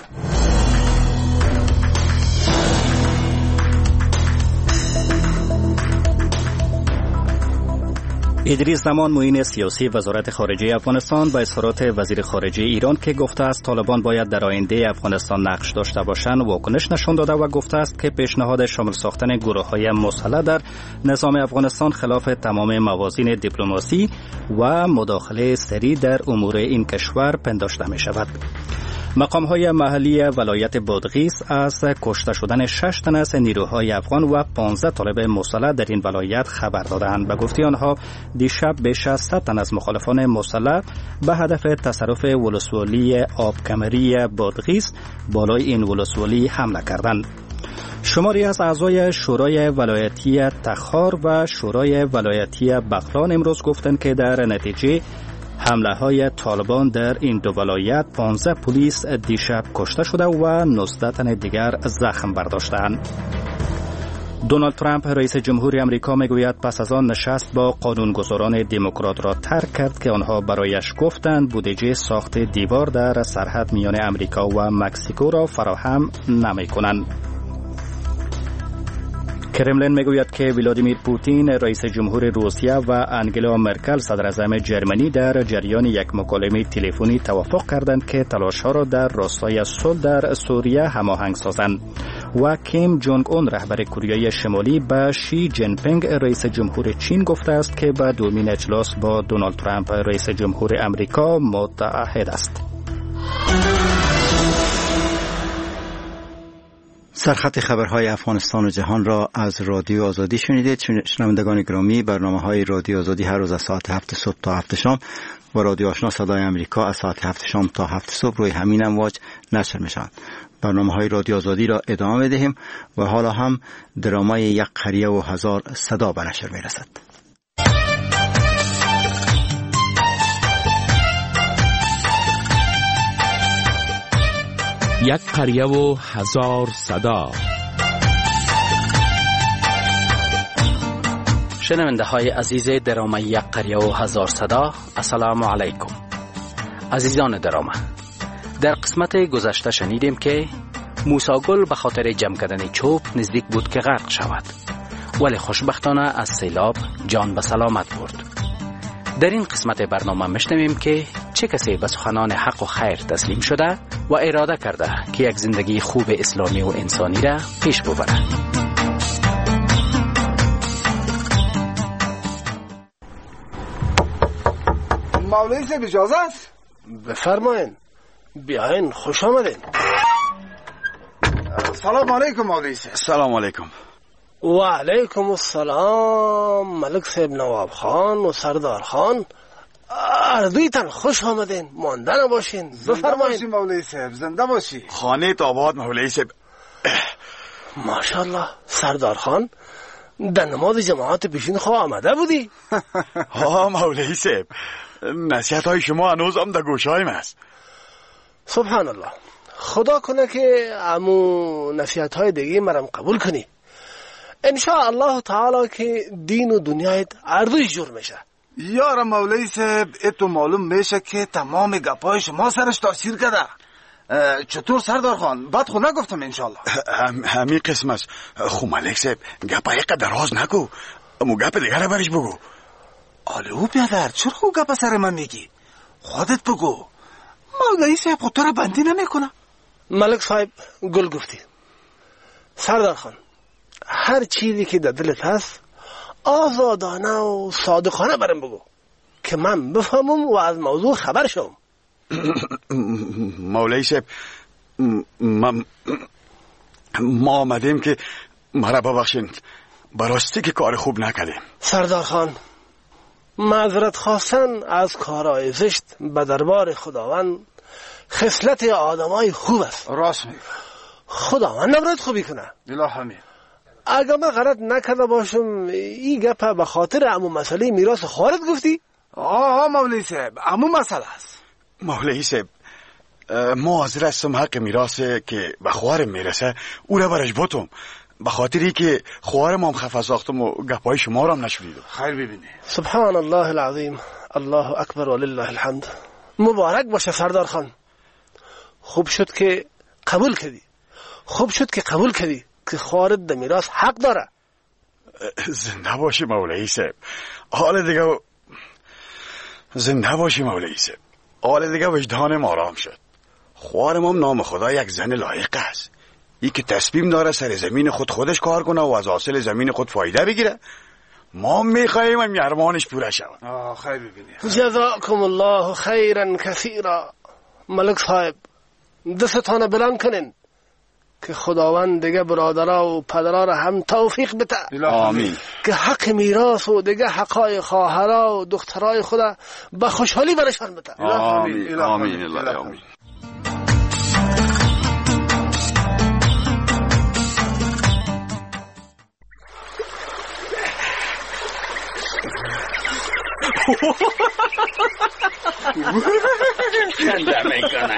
ادریس زمان معین سیاسی وزارت خارجه افغانستان به اظهارات وزیر خارجه ایران که گفته است طالبان باید در آینده افغانستان نقش داشته باشند واکنش نشان داده و گفته است که پیشنهاد شامل ساختن گروه‌های مسلح در نظام افغانستان خلاف تمام موازین دیپلماسی و مداخله سریع در امور این کشور پنداشته می شود. مقام‌های محلی ولایت بادغیس از کشته شدن شش تن از نیروهای افغان و پانزده طالب مسلح در این ولایت خبر دادند. به گفته آنها دیشب بیش از صد تن از مخالفان مسلح به هدف تصرف ولسوالی آبکمری بادغیس بالای این ولسوالی حمله کردند. شماری از اعضای شورای ولایتی تخار و شورای ولایتی بغلان امروز گفتند که در نتیجه حمله های طالبان در این دو ولایت پانزده پلیس دیشب کشته شده و نوزده تن دیگر زخم برداشتند. دونالد ترامپ رئیس جمهوری آمریکا میگوید پس از آن نشست با قانونگذاران دموکرات را ترک کرد که آنها برایش گفتند بودجه ساخت دیوار در سرحد میان آمریکا و مکزیکو را فراهم نمی‌کنند. کرملین میگوید که ولادیمیر پوتین رئیس جمهور روسیه و انگلا مرکل صدر اعظم جرمنی در جریان یک مکالمه تلفنی توافق کردند که تلاش‌ها را در راستای صلح در سوریه هماهنگ سازند. و کیم جونگ اون رهبر کره شمالی به شی جین پینگ رئیس جمهور چین گفته است که به دومین اجلاس با دونالد ترامپ رئیس جمهور آمریکا متعهد است. سرخط خبرهای افغانستان و جهان را از رادیو آزادی شنیدید. شنوندگان گرامی، برنامه‌های رادیو آزادی هر روز از ساعت هفت صبح تا هفت شام و رادیو آشنا صدای آمریکا از ساعت هفت شام تا هفت صبح روی همین امواج نشر می‌شوند. برنامه‌های رادیو آزادی را ادامه می‌دهیم و حالا هم درامای یک قریه و هزار صدا به نشر می‌رسد. یک قریه و هزار صدا. شنونده های عزیز درامه یک قریه و هزار صدا، السلام علیکم. عزیزان درامه، در قسمت گذشته شنیدیم که موسی گل به خاطر جمع کردن چوب نزدیک بود که غرق شود، ولی خوشبختانه از سیلاب جان به سلامت برد. در این قسمت برنامه میشنویم که چه کسی به سخنان حق و خیر تسلیم شده و اراده کرده که یک زندگی خوب اسلامی و انسانی را پیش ببرد. مولوی صاحب اجازه است؟ بفرمایین، بیاین، خوش آمدین. سلام علیکم مولوی صاحب. سلام علیکم. و علیکم السلام ملک صاحب نواب خان و سردار خان، اردویتان خوش آمدین، مانده نباشین. زنده باشی مولوی صاحب، زنده باشی. خانه تا آباد مولوی صاحب. ماشاءالله سردار خان، در نماز جماعت پیشین خواه آمده بودی؟ ها مولوی صاحب، نصیحت های شما هنوز هم در گوش هایم است. سبحان الله، خدا کنه که امو نصیحت های دیگه مرم قبول کنی. انشاء الله تعالی که دین و دنیایت اردویش جور میشه. یارم مولوی صاحب، اتو معلوم میشه که تمام گپای شما سرش تاثیر کرده. چطور سردار خان؟ بعد خود نگفتم انشالله. هم همین قسم است. خو ملک صاحب گپ یک دراز نگو، امو گپ دیگر برش بگو. آله او بیادر چرا او گپ سر من میگی؟ خودت بگو. مولوی صاحب خود تو را بندی نمیکنه. ملک صاحب گل گفتی. سردار خان هر چیزی که در دلت هست آزادانه و صادقانه برم بگو که من بفهمم و از موضوع خبر شم. مولوی صاحب ما ما آمدیم که مرا ببخشین، براستی که کار خوب نکردیم. سردار خان معذرت خواستن از کارهای زشت به دربار خداوند خصلت آدمای خوب است. راست میگه. خداوند نباید خوبی کنه. اله امین. اگر من غلط نکرده باشم این گپ به خاطر عمو مسئله میراث خواهرت گفتی؟ آه مولوی صاحب عمو مسئله است. مولوی صاحب ما حاضر هستم حق میراث که به خواهرم میرسه او را برش بوتم، به خاطری که خواهرم هم خفه ساختم و گپای شما را هم نشنیدم. خیر ببینی. سبحان الله العظیم، الله اکبر ولله الحمد. مبارک باشه سردار خان. خوب شد که قبول کردی. خوب شد که قبول کردی که خواهرت در میراث حق داره. زنده باشی مولوی صاحب. حال دیگه زنده باشی مولوی صاحب. حال دیگه وجدانم آرام شد. خواهرم هم نام خدا یک زن لایق است. ای که تصمیم داره سر زمین خود خودش کار کنه و از حاصل زمین خود فایده بگیره. ما میخواییم هم ارمانش پوره شود. آه خیر ببینی. جزاکم الله خیرا کثیرا. ملک صاحب دستانه بلند کنین که خداوند دیگه برادرها و پدرها را هم توفیق بده. آمین. که حق میراث و دیگه حقای خواهرها و دخترای خدا به خوشحالی برشان بده. آمین آمین الله آمین. خنده میکنه.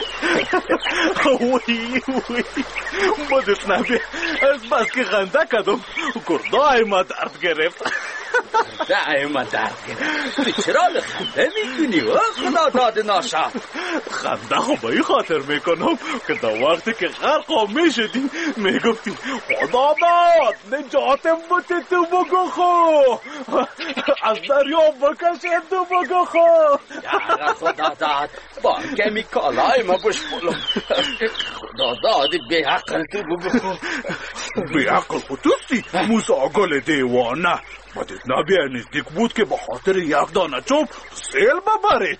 وی وی بدت نبی از بس که خنده کردم گردای ما درد گرفت. گردای ما درد گرفت. چرا خنده میکنی و خدا داد ناشا؟ خنده خو به این خاطر میکنم که در وقتی که غرق میشدیم میگفتیم خدا داد نجاتم بده تو بگو خو از دریا بکشه تو بگو خو. یا خدا داد با کمی کالای ما بشپلم. خدا داد بی عقل تو بگو خو. بی عقل خودستی موسا گل دیوانه. بدت نبی نزدیک بود که به خاطر یک دانه چوب سیل ببرید.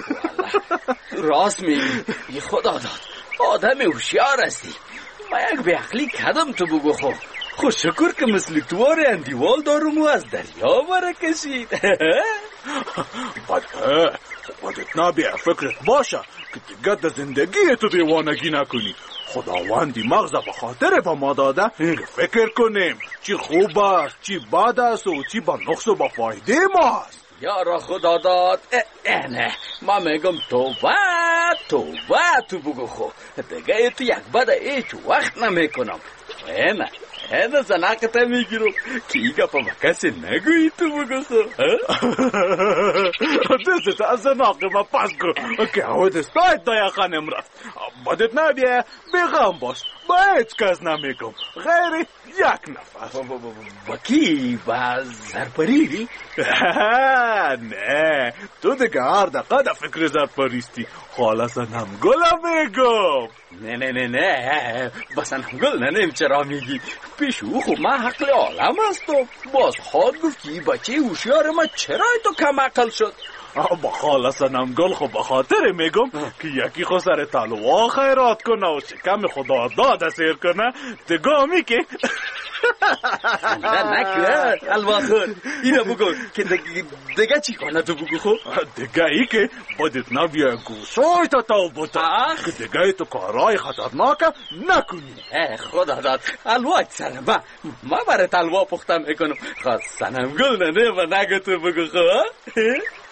راست میگی خدا داد آدم هوشیار هستی. ما یک بی عقلی کردم تو بگو خو. خوش شکر که مثل توار اندیوال دارم و از دریا برا کشید. بده بدت نبی فکرت باشه که دیگه در زندگی تو دیوانگی نکنی. خداوندی مغز به خاطر به ما داده که فکر کنیم چی خوب است چی بد است و چی با نقص و با فایده ماست. یارا خدا داد نه ما میگم توبه توبه تو بگو خو دیگه تو یک بد ایچ وقت نمیکنم. نه نه زناقت میگیرم که ایگا پا کسی نگویی تو بگو خو. دستت از زناقه ما پس کن که هود استاید دایا خانم رفت. بدت نبیه بیغم باش با هیچ کس نمیگم غیر یک نفس. با کی؟ با زرپری؟ نه تو دیگه هر دقیقه در فکر زرپریستی. حالا سنمگل میگم. نه نه نه نه با سنمگل ننیم چرا میگی؟ پیش او خب من حقل عالم هستم. باز خود گفتی بچه هوشیار ما چرا تو کم عقل شد؟ با خاله سنمگل خب بخاطر میگم که یکی خو سر تلوه خیرات کنه و شکم خدا داده سیر کنه دگامی که خنده نکن الواخور. اینو بگو که دیگه چی کنه تو بگو خب؟ دیگه ای که بدت نبیه گوشای تا تاو بوده که دیگه تو کارهای خطرناک نکنی. خدا داد الوا سنم ما ما برای تلوا پخته میکنم. خواست سنمگل ننه و نگه تو بگو خب.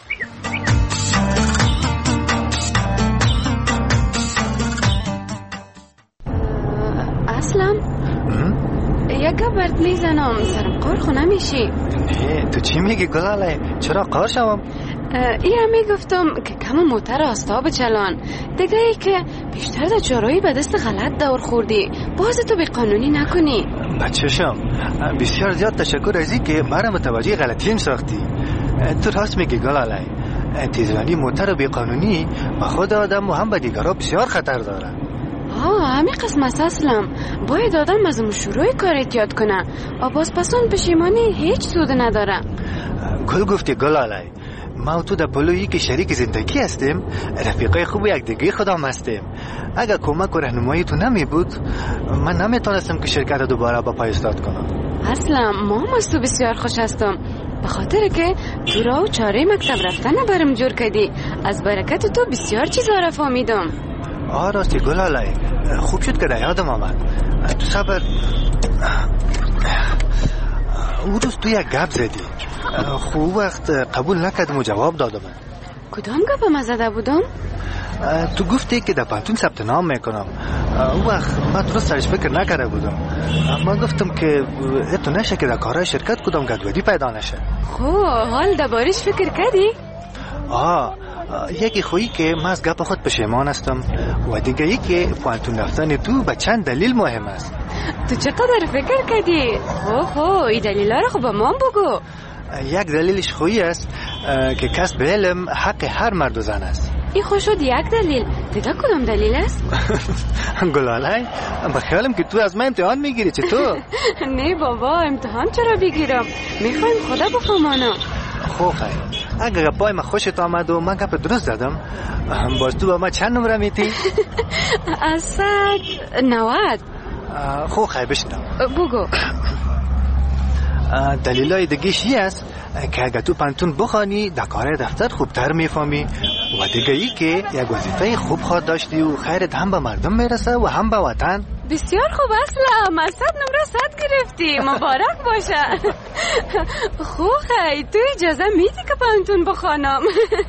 اسلم یک گبرت میزنم سرم قار خو نمیشی. نه تو چی میگی گلاله؟ چرا قار شوم؟ ای هم میگفتم که کم موتر آستا بچلان دیگه ای که بیشتر در چارایی به دست غلط دور خوردی. باز تو بی قانونی نکنی. بچه‌شم بسیار زیاد تشکر از این که مرا متوجه غلطیم ساختی. تو راست میگی گلاله. تیزرانی موتر بی قانونی به خود آدم و هم به دیگرها بسیار خطر داره. آه همین قسم است اصلم. باید آدم از شروع کار احتیاط کنه. آباز پسان پشیمانی هیچ سود نداره. گل گفتی گلاله. ما و تو در پلویی که شریک زندگی هستیم، رفیقای خوب یک دیگه خودم هستیم. اگر کمک و راهنمایی تو نمی بود، من نمیتونستم که شرکت دوباره با پای ایستاد کنم. اصلا ما هم از تو بسیار خوش هستم، به خاطر که تو را و چاره مکتب رفتن برم جور کردی. از برکت تو بسیار چیزا را فهمیدم. آه راستی گلاله، خوب شد که در یادم آمد. تو صبر. او روز تو یک گپ زدی، خوب وقت قبول نکردم و جواب دادم. کدام گپ ما زده بودم؟ تو گفتی که در پانتون ثبت نام میکنم. او وقت من درست سرش فکر نکرده بودم. من گفتم که تو نشه که در کارهای شرکت کدام گدودی پیدا نشه. خو حال دربارش فکر کردی؟ آه یکی خویی که من از گپ خود پشیمان هستم و دیگه یکی پانتون رفتن تو به چند دلیل مهم است. تو چقدر فکر کردی؟ خو خو این دلیل را خب به من بگو. یک دلیلش خویی است که کسب علم حق هر مرد و زن است. این خوش شد یک دلیل. دیگه کدام دلیل است؟ گلاله با خیالم که تو از من امتحان میگیری. چطور؟ نه بابا امتحان چرا بگیرم؟ میخوایم خدا بفهمانم. خب خیر اگر پای من خوشت آمد و من گپ درست زدم، باز تو با من چند نمره میتی؟ اصد نواد. خب خیر بشنم بگو. دلیلای دیگه‌ش این است که اگر تو پانتون بخوانی در کار دفتر خوبتر میفهمی و دیگه ای که یک وظیفه خوب خواهد داشتی و خیرت هم به مردم میرسه و هم به وطن. بسیار خوب اصلا صد نمره صد گرفتی. مبارک باشه. خوب خیلی تو اجازه میدی که پانتون بخوانم؟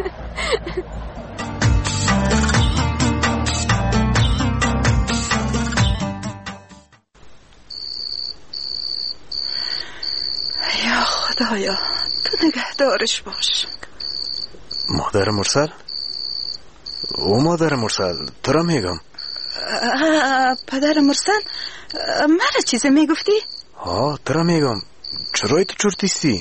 یا خدایا تو نگهدارش باش. مادر مرسل؟ او مادر مرسل تو را میگم. پدر مرسل مرا چیزی میگفتی؟ ها تو را میگم. چرا تو چرتیستی؟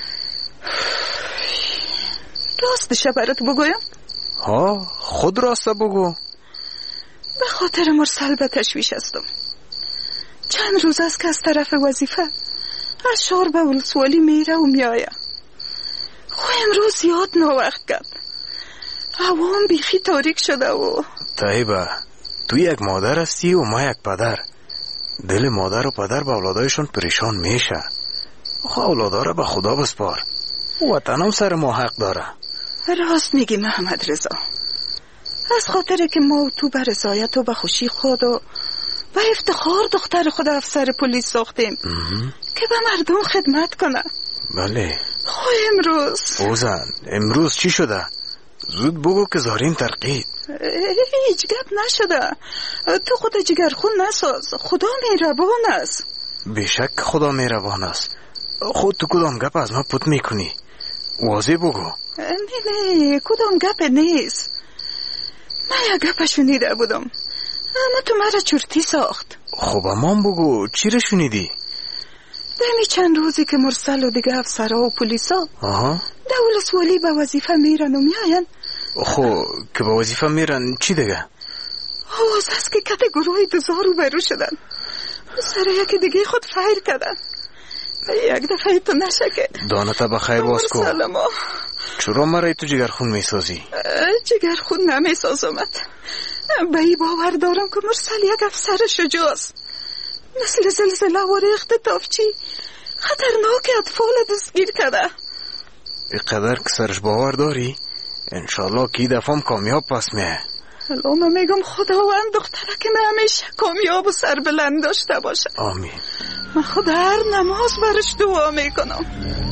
راستش برات بگویم؟ ها خود راست بگو. به خاطر مرسل به تشویش هستم. چند روز است که از طرف وظیفه از شهر به ولسوالی میره و میایه. خو امروز یاد نوقت کرد. هوام بیخی تاریک شده و طیبه تو یک مادر هستی و ما یک پدر. دل مادر و پدر به اولادایشون پریشان میشه. خو اولادا را به خدا بسپار. وطن هم سر ما حق داره. راست میگی محمد رضا. از خاطر که ما و تو به رضایت و به خوشی خود و به افتخار دختر خود افسر پلیس ساختیم که به مردم خدمت کنه. بله. خو امروز اوزن امروز چی شده؟ زود بگو که زاریم ترقید. هیچ گپ نشده. تو خود جگرخون نساز. خدا مهربان است. بیشک خدا مهربان است. خود تو کدام گپ از ما پوت میکنی؟ واضح بگو. نه نه کدام گپ نیست. من یک گپ شنیده بودم اما تو مرا چرتی ساخت. خب امان بگو چی را شنیدی؟ دمی چند روزی که مرسل و دیگه افسرها و پلیسا آها در ولسوالی به وظیفه میرن و میاین. خب که به وظیفه میرن چی دیگه؟ آواز هست که کت گروهی دوزار رو برو شدن. سر یکی دیگه خود فیر کردن. یک دفعه تو نشه که دانتا بخیر باز کن. سلام. چرا مرای تو جگرخون میسازی؟ جگرخون نمیسازمت. به ای باور دارم که مرسل یک افسر شجاعست. مثل زلزله و ریخت تافچی خطرناک اطفال دستگیر کرده. اینقدر که سرش باور داری انشالله که دفعه هم کامیاب پس میه. الان میگم خداوند دختره که همیشه کامیاب و سربلند داشته باشه. آمین. من خدا هر نماز برش دعا میکنم.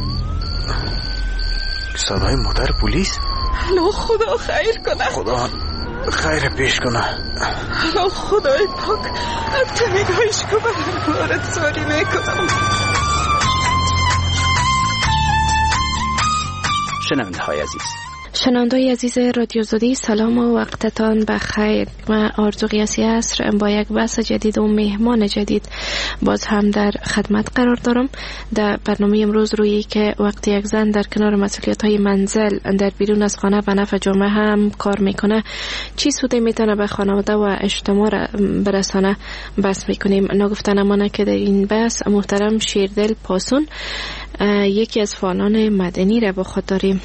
صدای مادر پلیس؟ الان خدا خیر کنه. خدا خیر پیش کنه. الان خدای پاک تو نگاهش که برم وارد ساری میکنم. شنونده های عزیز، شنوندای عزیز رادیو آزادی، سلام و وقتتان بخیر. من آرزو قیاسی هستم با یک بحث جدید و مهمان جدید باز هم در خدمت قرار دارم. در برنامه امروز روی که وقتی یک زن در کنار مسئولیت های منزل در بیرون از خانه به نفع جامعه هم کار میکنه چی سودی میتونه به خانواده و اجتماع برسانه بحث میکنیم. نگفته نمانه که در این بحث محترم شیردل پاسون یکی از فعالان مدنی را با خود داریم.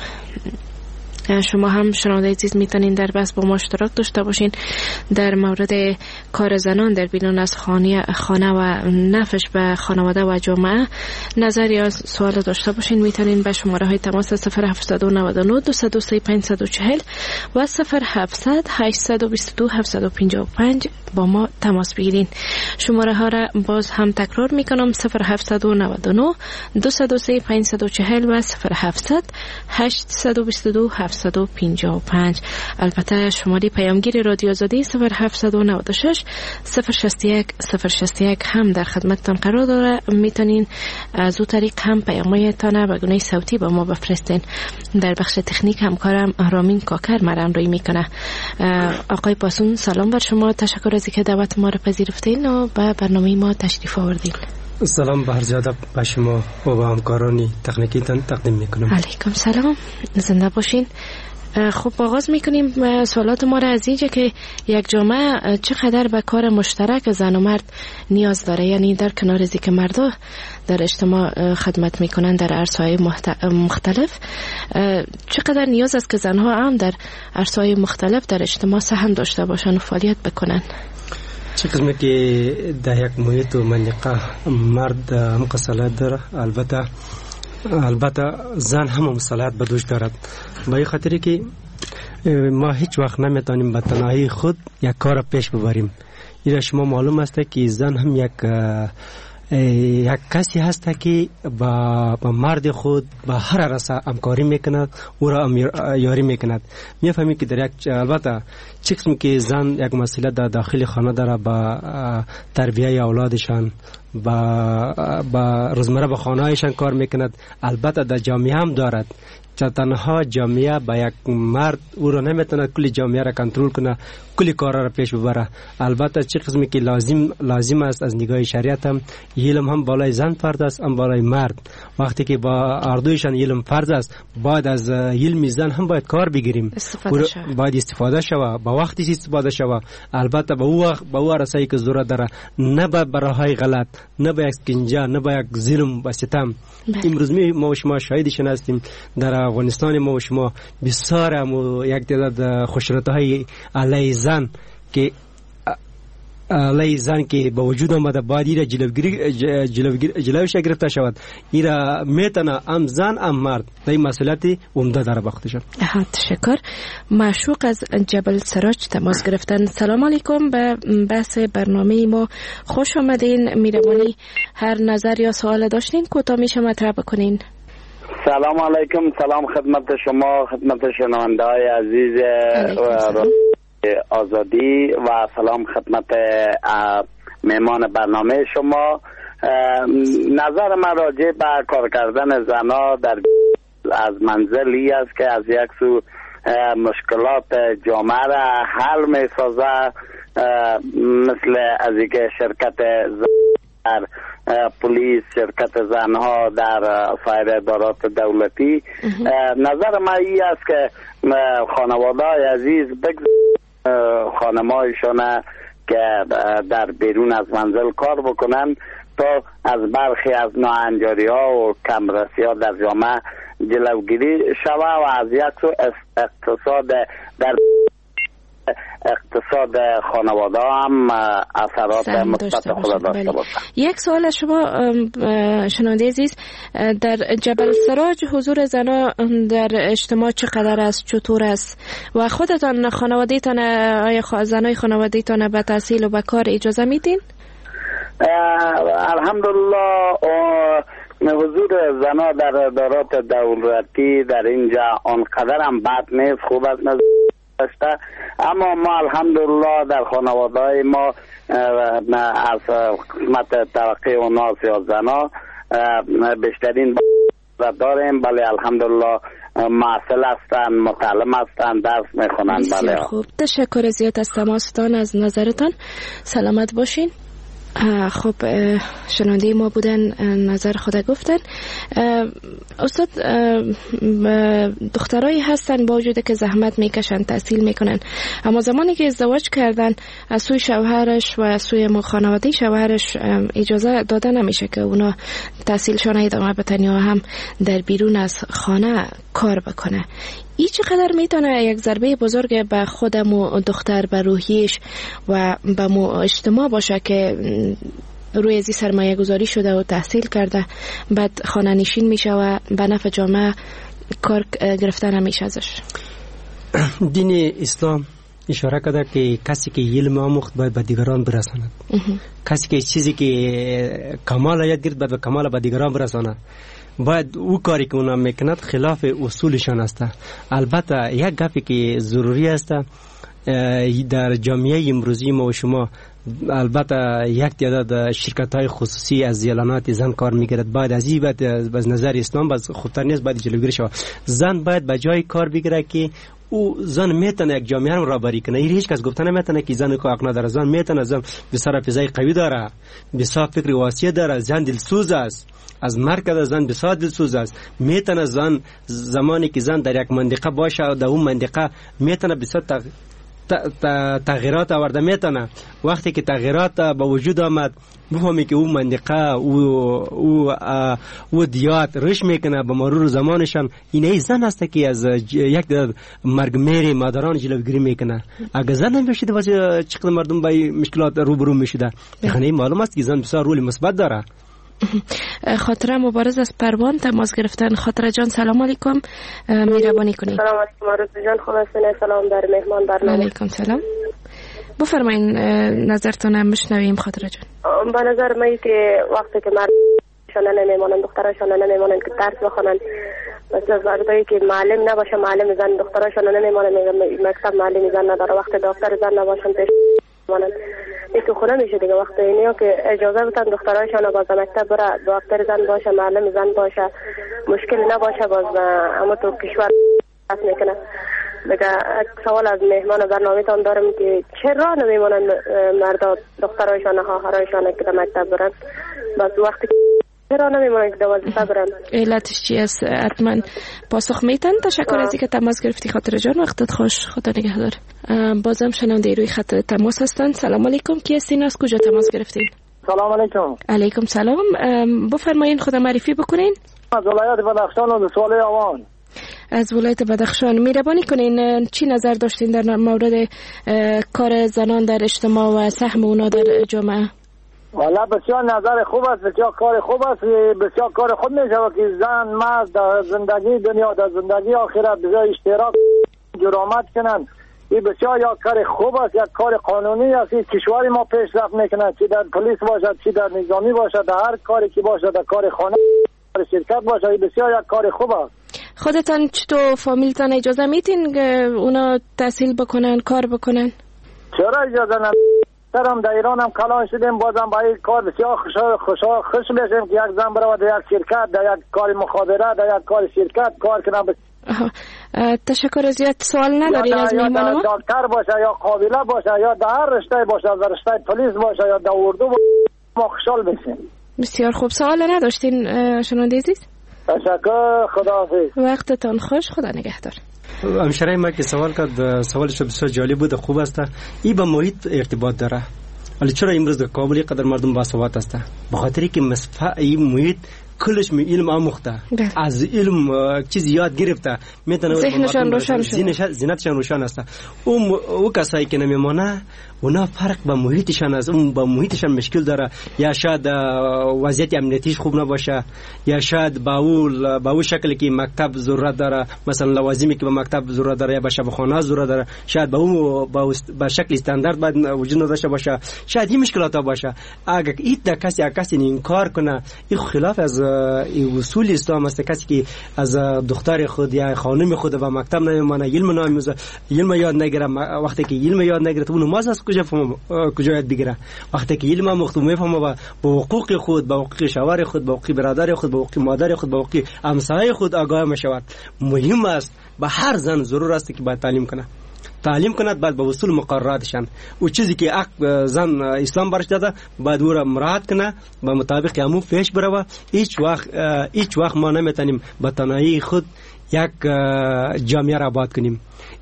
شما هم شنونده عزیز میتونین در بحث با ما اشتراک داشته باشین در مورد کار زنان در بیرون از خانه خانه و نفعش به خانواده و جامعه نظر یا سوال داشته باشین. میتونین به شماره های تماس صفر هفت نه نه دو صفر سه پنج چهار صفر و صفر هفت هشت دو دو هفت پنج پنج با ما تماس بگیرین. شماره ها را باز هم تکرار میکنم صفر هفت نه نه دو صفر سه پنج چهار صفر و صفر هفت هشت دو دو هفت پنج پنج. البته شماره پیامگیر رادیو آزادی صفر هفت نه شش صفر شصت یک صفر شصت یک هم در خدمتتان قرار داره. میتونین از او طریق هم پیامایتان به گونه صوتی با ما بفرستین. در بخش تکنیک همکارم رامین کاکر مرا همراهی میکنه. آقای پاسون سلام بر شما، تشکر از اینکه دعوت ما را پذیرفتین و به برنامه ما تشریف آوردین. سلام به هر زیاده به شما و به همکارانی تکنیکیتان تقدیم میکنم. علیکم سلام، زنده باشین. خب آغاز میکنیم سوالات ما را از اینجا که یک جامعه چقدر به کار مشترک زن و مرد نیاز داره، یعنی در کنار از اینکه مردا در اجتماع خدمت میکنن در عرصه‌های مختلف چقدر نیاز است که زنها هم در عرصه‌های مختلف در اجتماع سهم داشته باشن و فعالیت بکنن. چه قسمه که در یک محیط و منطقه مرد هم صلاحیت داره، البته البته زن هم صلاحیت به دوش دارد. به این خاطری که ما هیچ وقت نمیتونیم به تنهایی خود یک کار پیش ببریم. این شما معلوم است که زن هم یک یک کسی هست که با, با مرد خود با هر راسته همکاری میکند، او را یاری میکند. میفهمید که در یک البته چه قسمی که زن یک مسئله در داخل خانه داره با تربیه اولادشان، با با روزمره با خانهایشان کار میکند، البته در جامعه هم دارد. تنها جامعه با یک مرد او را نمیتونه کلی جامعه را کنترل کنه، کلی کارا را پیش ببره. البته چه قسمی که لازم لازم است از نگاه شریعت هم علم هم بالای زن فرض است هم بالای مرد. وقتی که با اردویشان علم فرض است، باید از علم زن هم باید کار بگیریم، باید استفاده شوه، با وقتی استفاده شوه. البته با او با او رسایی که ضرورت داره، نه به براهای غلط، نه به یک کنجا، نه به یک ظلم و ستم. امروز ما و شما شاهدشان هستیم در افغانستان. ما و شما بسیار هم یک تعداد خشونت‌های علیه زن که علیه زن که با وجود آمده باید ایره جلوگیری جلوش گرفته شود. ایره میتونه هم زن هم مرد در این مسئولیت عمده داره بختشان. تشکر. معشوق از جبل سراج تماس گرفتن. سلام علیکم، به بحث برنامه ما خوش آمدین. میربانی هر نظر یا سوال داشتین کوتاه میشه مطرح بکنین. سلام علیکم، سلام خدمت شما، خدمت شنونده های عزیز آزادی و سلام خدمت مهمان برنامه شما. نظر من راجع به کار کردن زنها در از منزلی است که از یک سو مشکلات جامعه را حل می سازه، مثل از اینکه شرکت در پلیس، شرکت زنها در سایر ادارات دولتی. نظر من این است که خانواده های عزیز خانمایشان که در بیرون از منزل کار بکنن تا از برخی از ناهنجاری ها و کمرسی ها در جامعه جلوگیری شوه و از یک سو اقتصاد در اقتصاد خانواده هم اثرات مثبت خود داشته باشه. یک سوال از شما شنونده عزیز، در جبل سراج حضور زنا در اجتماع چقدر است، چطور است و خودتان خانوادهتان آیا زنای خانوادهتان به تحصیل و به کار اجازه میدین؟ الحمدلله حضور زنا در ادارات دولتی در اینجا آنقدر هم بد نیست، خوب است داشته. اما ما الحمدلله در خانواده های ما از قسمت طبقه اوناس یا زنا بیشترین داریم، بله الحمدلله محصل هستند، متعلم هستند، درس میخونند. بله خوب، تشکر زیاد از تماستان، از نظرتان. سلامت باشین. خب شنونده ما بودن، نظر خود گفتن. استاد، دخترایی هستن با وجود که زحمت میکشن، تحصیل میکنن، اما زمانی که ازدواج کردن از سوی شوهرش و از سوی خانواده شوهرش اجازه داده نمیشه که اونا تحصیلشان ادامه بدن یا هم در بیرون از خانه کار بکنه. این چقدر میتونه یک ضربه بزرگ به خودم و دختر، به روحیش و به اجتماع باشه که روی ازی سرمایه گذاری شده و تحصیل کرده، بعد خانه نشین میشه و به نفع جامعه کار گرفته نمیشه ازش. دین اسلام اشاره کرده که کسی که علم آموخت باید به دیگران برساند. کسی که چیزی که کمال یاد گرفت باید به کمال به دیگران برساند. باید او کاری که اونا میکند خلاف اصولشان است. البته یک گپی که ضروری است در جامعه امروزی ما و شما، البته یک تعداد شرکت های خصوصی از اعلانات زن کار میگیرد، باید از این باید از نظر اسلام باید خوبتر نیست، باید جلوگیری شود. زن باید به جای کار بگیره که او زن میتونه یک جامعه رو رهبری کنه. این هیچ کس گفته نمیتونه که زن کو حق نداره. زن میتونه، زن بسیار فضای قوی داره، بسیار فکر واسع داره، زن دلسوز است، از مرکز زن بسیار دلسوز است. میتونه زن زمانی که زن در یک منطقه باشه و در اون منطقه میتونه بسیار تغییرات آورده میتونه. وقتی که تغییرات به وجود آمد بفهمی که اون منطقه او او او دیات رشد میکنه به مرور زمانشان. این ای زن است که از یک مرگ میری مادران جلوگیری میکنه. اگر زن نمیشد واسه چقدر مردم با مشکلات روبرو میشده. یعنی معلوم است که زن بسیار رول مثبت داره. خاطره مبارز از پروان تماس گرفتن. خاطره جان سلام علیکم، مهربانی کنید. سلام علیکم آرزو جان، خوب هستین؟ سلام در مهمان برنامه. علیکم سلام، بفرمایین نظرتون هم بشنویم. خاطره جان، به نظر من که وقتی که مرد شانه نمیمونن، دخترشان نمیمونن که درس بخونن، مثلا وقتی که معلم نباشه معلم زن، دخترشان نمیمونن مکتب معلم زن نداره، وقتی دکتر زن نباشن پیش مانن این تو خونه میشه دیگه. وقتی اینیا که اجازه بدن دخترایشان باز مکتب بره، دکتر زن باشه، معلم زن باشه، مشکل نباشه، باز اما تو کشور بس میکنه. دیگه سوال از مهمان برنامه تان دارم که چرا نمیمونن مردا دخترایشان خواهرایشان که مکتب برن، باز وقتی چرا نمیمونن که دوازده برن؟ علتش چی است؟ حتما پاسخ میتن. تشکر از اینکه تماس گرفتی خاطر جان، وقتت خوش، خدا نگهدار. بازم شنونده روی خط تماس هستن. سلام علیکم، کی هستین؟ از کجا تماس گرفتین؟ سلام علیکم. علیکم سلام، بفرمایین خود معرفی بکنین. از ولایت بدخشان و سوالی آوان. از ولایت بدخشان، مهربانی کنین چی نظر داشتین در مورد کار زنان در اجتماع و سهم اونا در جامعه؟ والا بسیار نظر خوب است، بسیار کار خوب است، بسیار کار خود می شود که زن مرد در زندگی دنیا در زندگی آخرت بسیار اشتراک جرامت کنند. این بسیار یک کار خوب است، یک کار قانونی است. این کشوری ما پیشرفت میکنه، چی در پلیس باشد، چی در نظامی باشد، در هر کاری که باشد، در کار خانه، در شرکت باشد، این بسیار یک کار خوب است. خودتان چطور فامیلتان اجازه میتین که اونا تحصیل بکنن، کار بکنن؟ چرا اجازه نمیدن؟ هم در ایران هم کلان شدیم، بازم با این کار بسیار خوشحال خوشحال خوش بشیم که یک زن برای در یک شرکت، در یک کار مخابره، در یک کار شرکت کار کنه. تشکر زیاد. سوال ندارین از مهمان ما؟ یا دکتر باشه، یا قابله باشه، یا در هر رشته باشه، در رشته پلیس باشه، یا در اردو باشه، ما خوشحال بشیم. بسیار خوب. سوال نداشتین شنونده عزیز؟ تشکر، خداحافظ. وقتتان خوش، خدا نگهدار. همشرای ما که سوال کرد، سوالش بسیار جالب بود، خوب است. این با محیط ارتباط داره. ولی چرا امروز در کابل قدر مردم باسواد است؟ به خاطری که مصفا این محیط کلش می علم آموخته، از علم چیز یاد گرفته، میتونه ذهنشان روشن شده، ذهنشان روشن است. اون او کسایی که نمیمونه اونا فرق با محیطشان است، اون با محیطشان مشکل داره، یا شاید وضعیت امنیتیش خوب نباشه، یا شاید با اون با اون شکلی که مکتب ضرورت داره، مثلا لوازمی که به مکتب ضرورت داره یا به شبخانه ضرورت داره، شاید با اون با, با شکل استاندارد باید وجود نداشته باشه، شاید این مشکلات باشه. اگر این کسی کسی انکار کنه، این خلاف از این اصول اسلام است کسی که از دختر خود یا خانم خود و مکتب نمیمانه علم نمیزه علم یاد نگیره وقتی که علم یاد نگیره اون نماز از کجا فهم کجا یاد بگیره وقتی که علم مختوم میفهمه با حقوق خود با حقوق شوهر خود با حقوق برادر خود با حقوق مادر خود با حقوق همسایه خود آگاه میشود مهم است به هر زن ضرور است که باید تعلیم کنه تعلیم کند بعد به اصول مقرراتشان و چیزی که زن اسلام برش داده باید او را مراعات کنه به مطابق همون پیش بره هیچ وقت هیچ وقت ما نمیتونیم به تنهایی خود یک جامعه را آباد کنیم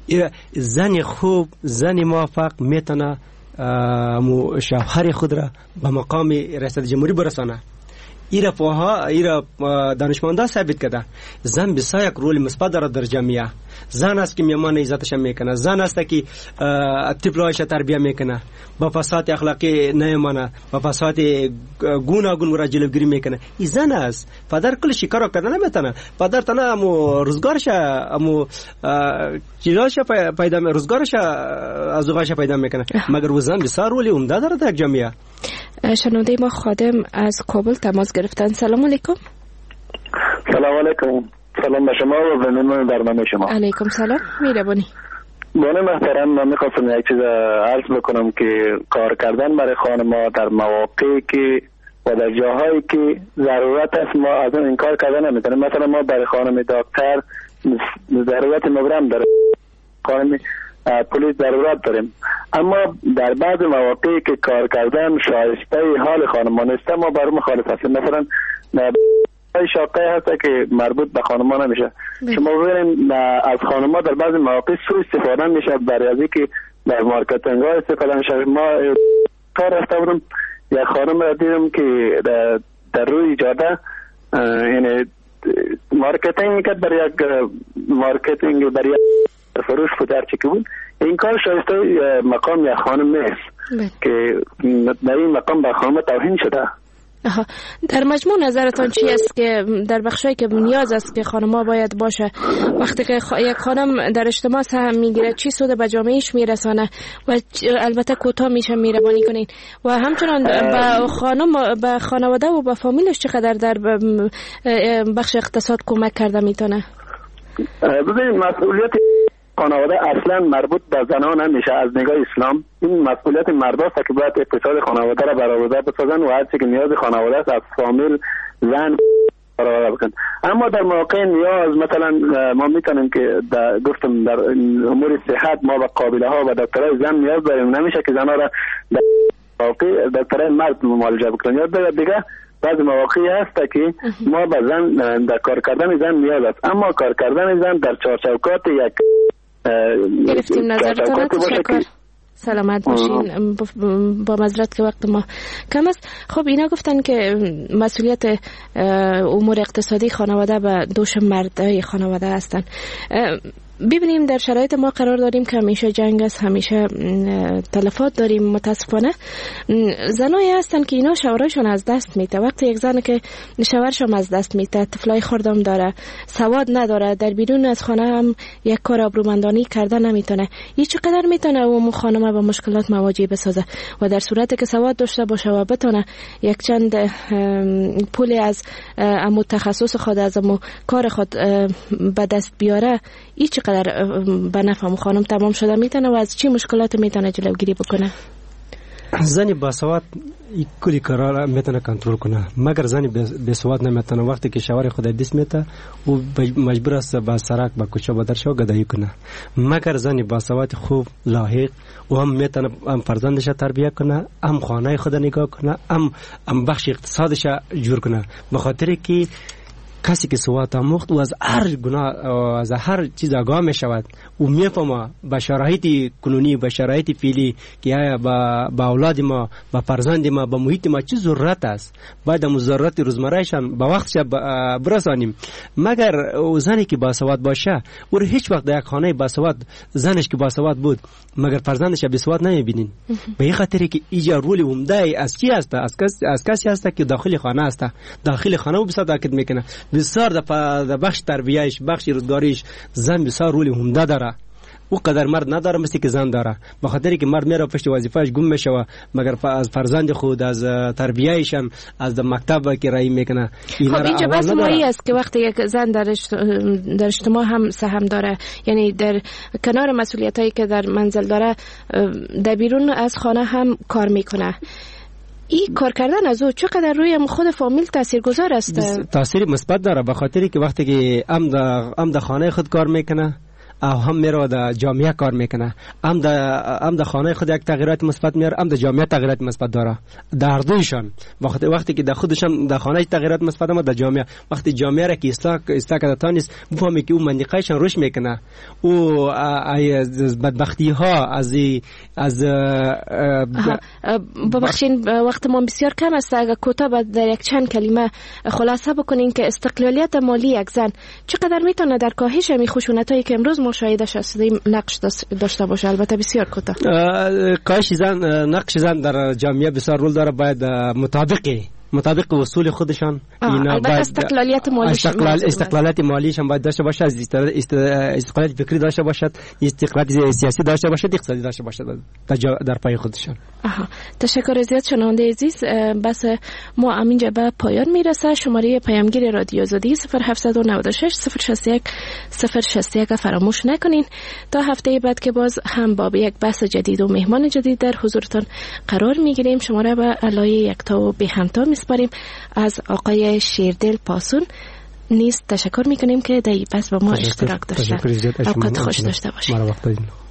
زن خوب زن موفق میتونه شوهر خود را به مقام ریاست جمهوری برسانه ایرا پوها ایرا دانشمندا ثابت کرده زن بسیار یک رول مثبت دارد در جامعه زن است که میمان عزتش میکنه زن است که طفلایش تربیت میکنه با فساد اخلاقی نمیمانه با فساد گوناگون را جلوگیری میکنه این زن است پدر کل شکار کرده نمیتونه پدر تنها امو روزگارش امو چیزاش پیدا روزگارش از اوغاش پیدا میکنه مگر زن بسیار رول عمده دارد در جامعه. شنونده ما خادم از کابل تماس گرفتن. سلام علیکم. سلام علیکم. سلام به شما و به مهمان برنامه شما. علیکم سلام. میربانی. بانه محترم من میخواستم یک چیز عرض بکنم که کار کردن برای خانم‌ها در مواقعی که و در جاهایی که ضرورت است ما از این کار کردن نمیتونیم. مثلا ما برای خانم دکتر ضرورت مبرم داره، خانم پلیس ضرورت داریم، اما در بعض مواقعی که کار کردن شایسته حال خانمان است ما برای مخالف هستیم. مثلا شاقه هست که مربوط به خانمان نمیشه. شما ببینید از خانمان در بعض مواقع سوء استفاده میشه برای از اینکه در مارکتینگ ها استفاده میشه. ما کار رفته بودم یک خانم را دیدم که در, در روی جاده یعنی مارکتینگ میکرد برای یک مارکتینگ برای فروش پدرچه که بود. این کار شایسته مقام یک خانم نیست که در این مقام به خانم توهین شده. آها. در مجموع نظرتان چی است که در بخشی که نیاز است که خانم‌ها باید باشه وقتی که خ... یک خانم در اجتماع سهم میگیره چی سود به جامعهش میرسانه و البته کوتاه میشه میربانی کنین و همچنان به خانم به خانواده و به فامیلش چقدر در بخش اقتصاد کمک کرده میتونه؟ ببینید مسئولیت خانواده اصلا مربوط به زنان نمیشه از نگاه اسلام. این مسئولیت مرداست که باید اقتصاد خانواده را برآورده بسازن و هر چی که نیاز خانواده است از فامیل زن برآورده بکنن. اما در موقع نیاز مثلا ما میتونیم که در گفتم در امور صحت ما به قابله ها و دکترای زن نیاز داریم، نمیشه که زنها را در واقع دکترای مرد معالجه بکنن. یاد دیگه بعض مواقعی هست که ما به زن در کار کردن زن نیاز است، اما کار کردن زن در چارچوکات یک گرفتیم نظرتان. تشکر. سلامت باشین. با معذرت که وقت ما کم است. خب اینا گفتن که مسئولیت امور اقتصادی خانواده به دوش مردای خانواده هستن. ببینیم در شرایط ما قرار داریم که همیشه جنگ است، همیشه تلفات داریم. متاسفانه زنایی هستن که اینا شوهرشون از دست میده. وقتی یک زن که شوهرشون از دست میده، طفلای خردم داره، سواد نداره، در بیرون از خانه هم یک کار آبرومندانه کرده نمیتونه، این چقدر میتونه اون خانم با مشکلات مواجه بسازه. و در صورتی که سواد داشته باشه و بتونه یک چند پول از امو تخصص خود از امو کار خود به دست بیاره، این چقدر به نفع خانم تمام شده میتونه و از چی مشکلات میتونه جلوگیری بکنه؟ زنی با سواد کلی کارا میتونه کنترل کنه، مگر زنی بی سواد نمیتونه. وقتی که شوهر خود دست میته او مجبور است با سرک با کوچه با درشو گدایی کنه. مگر زنی با سواد خوب لاحق و هم میتونه هم فرزندش تربیت کنه، هم خانه خود نگاه کنه، هم هم بخش اقتصادش جور کنه. به خاطر که کسی که سواد آموخت و از هر گناه از هر چیز آگاه می شود و میفهمه به شرایط کنونی به شرایط فعلی که آیا با اولاد ما با فرزند ما با محیط ما چه ضرورت است، باید هم ضرورت روزمرهشان با وقتش برسانیم. مگر زنی که با سواد باشه او هیچ وقت در یک خانه با سواد زنش که با سواد بود مگر فرزندش به سواد نمیبینین. به این خاطر که ایجا رول عمده از چی است؟ از کس از کسی است که داخل خانه است، داخل خانه او بسیار تاکید میکنه. بسیار در بخش تربیهش بخش روزگاریش زن بسیار رول عمده داره. او قدر مرد نداره مثل که زن داره، به خاطر که مرد میره پشت وظیفه‌اش گم میشه مگر از فرزند خود، از تربیتش هم، از مکتب که رای میکنه. خب اینجا بس مایی است که وقتی یک زن در در اجتماع هم سهم داره، یعنی در کنار مسئولیتایی که در منزل داره در بیرون از خانه هم کار میکنه، این کار کردن از او چقدر روی خود فامیل تاثیرگذار است؟ تاثیر مثبت داره، به خاطری که وقتی که ام در ام در خانه خود کار میکنه او هم میره در جامعه کار میکنه، ام در ام در خانه خود یک تغییرات مثبت میاره، ام در جامعه تغییرات مثبت داره. در دویشان وقتی وقتی که در خودشان در خانه تغییرات مثبت ما در جامعه، وقتی جامعه را که اصلاح اصلاح کرده نیست بفهمی که اون منطقهشان رشد میکنه، او از بدبختی ها از از ببخشید وقت ما بسیار کم است، اگر کوتاه در یک چند کلمه خلاصه بکنین که استقلالیت مالی یک زن چقدر میتونه در کاهش می خشونتایی که امروز ما شاهدش هستیم نقش داشته باشه؟ البته بسیار کوتاه. کاهش زن، نقش زن در جامعه بسیار رول داره، باید مطابقی مطابق اصول خودشان اینا باید استقلالیت مالی استقلال استقلالیت مالیشان باید داشته باشه، از استقلالیت فکری داشته باشد، استقلالیت سیاسی داشته باشد، اقتصادی داشته باشد در پای خودشان. آها، تشکر زیاد شنونده عزیز. بس ما همینجا به پایان میرسه. شماره پیامگیر رادیو آزادی صفر هفت نه شش صفر شصت و یک صفر شصت و یک فراموش نکنین. تا هفته بعد که باز هم با یک بحث جدید و مهمان جدید در حضورتان قرار میگیریم. شماره به علای یکتا و به همتا میسپاریم. از آقای شیردل پاسون نیست تشکر میکنیم که در این بحث با ما اشتراک داشتن. اوقات خوش داشته باشید.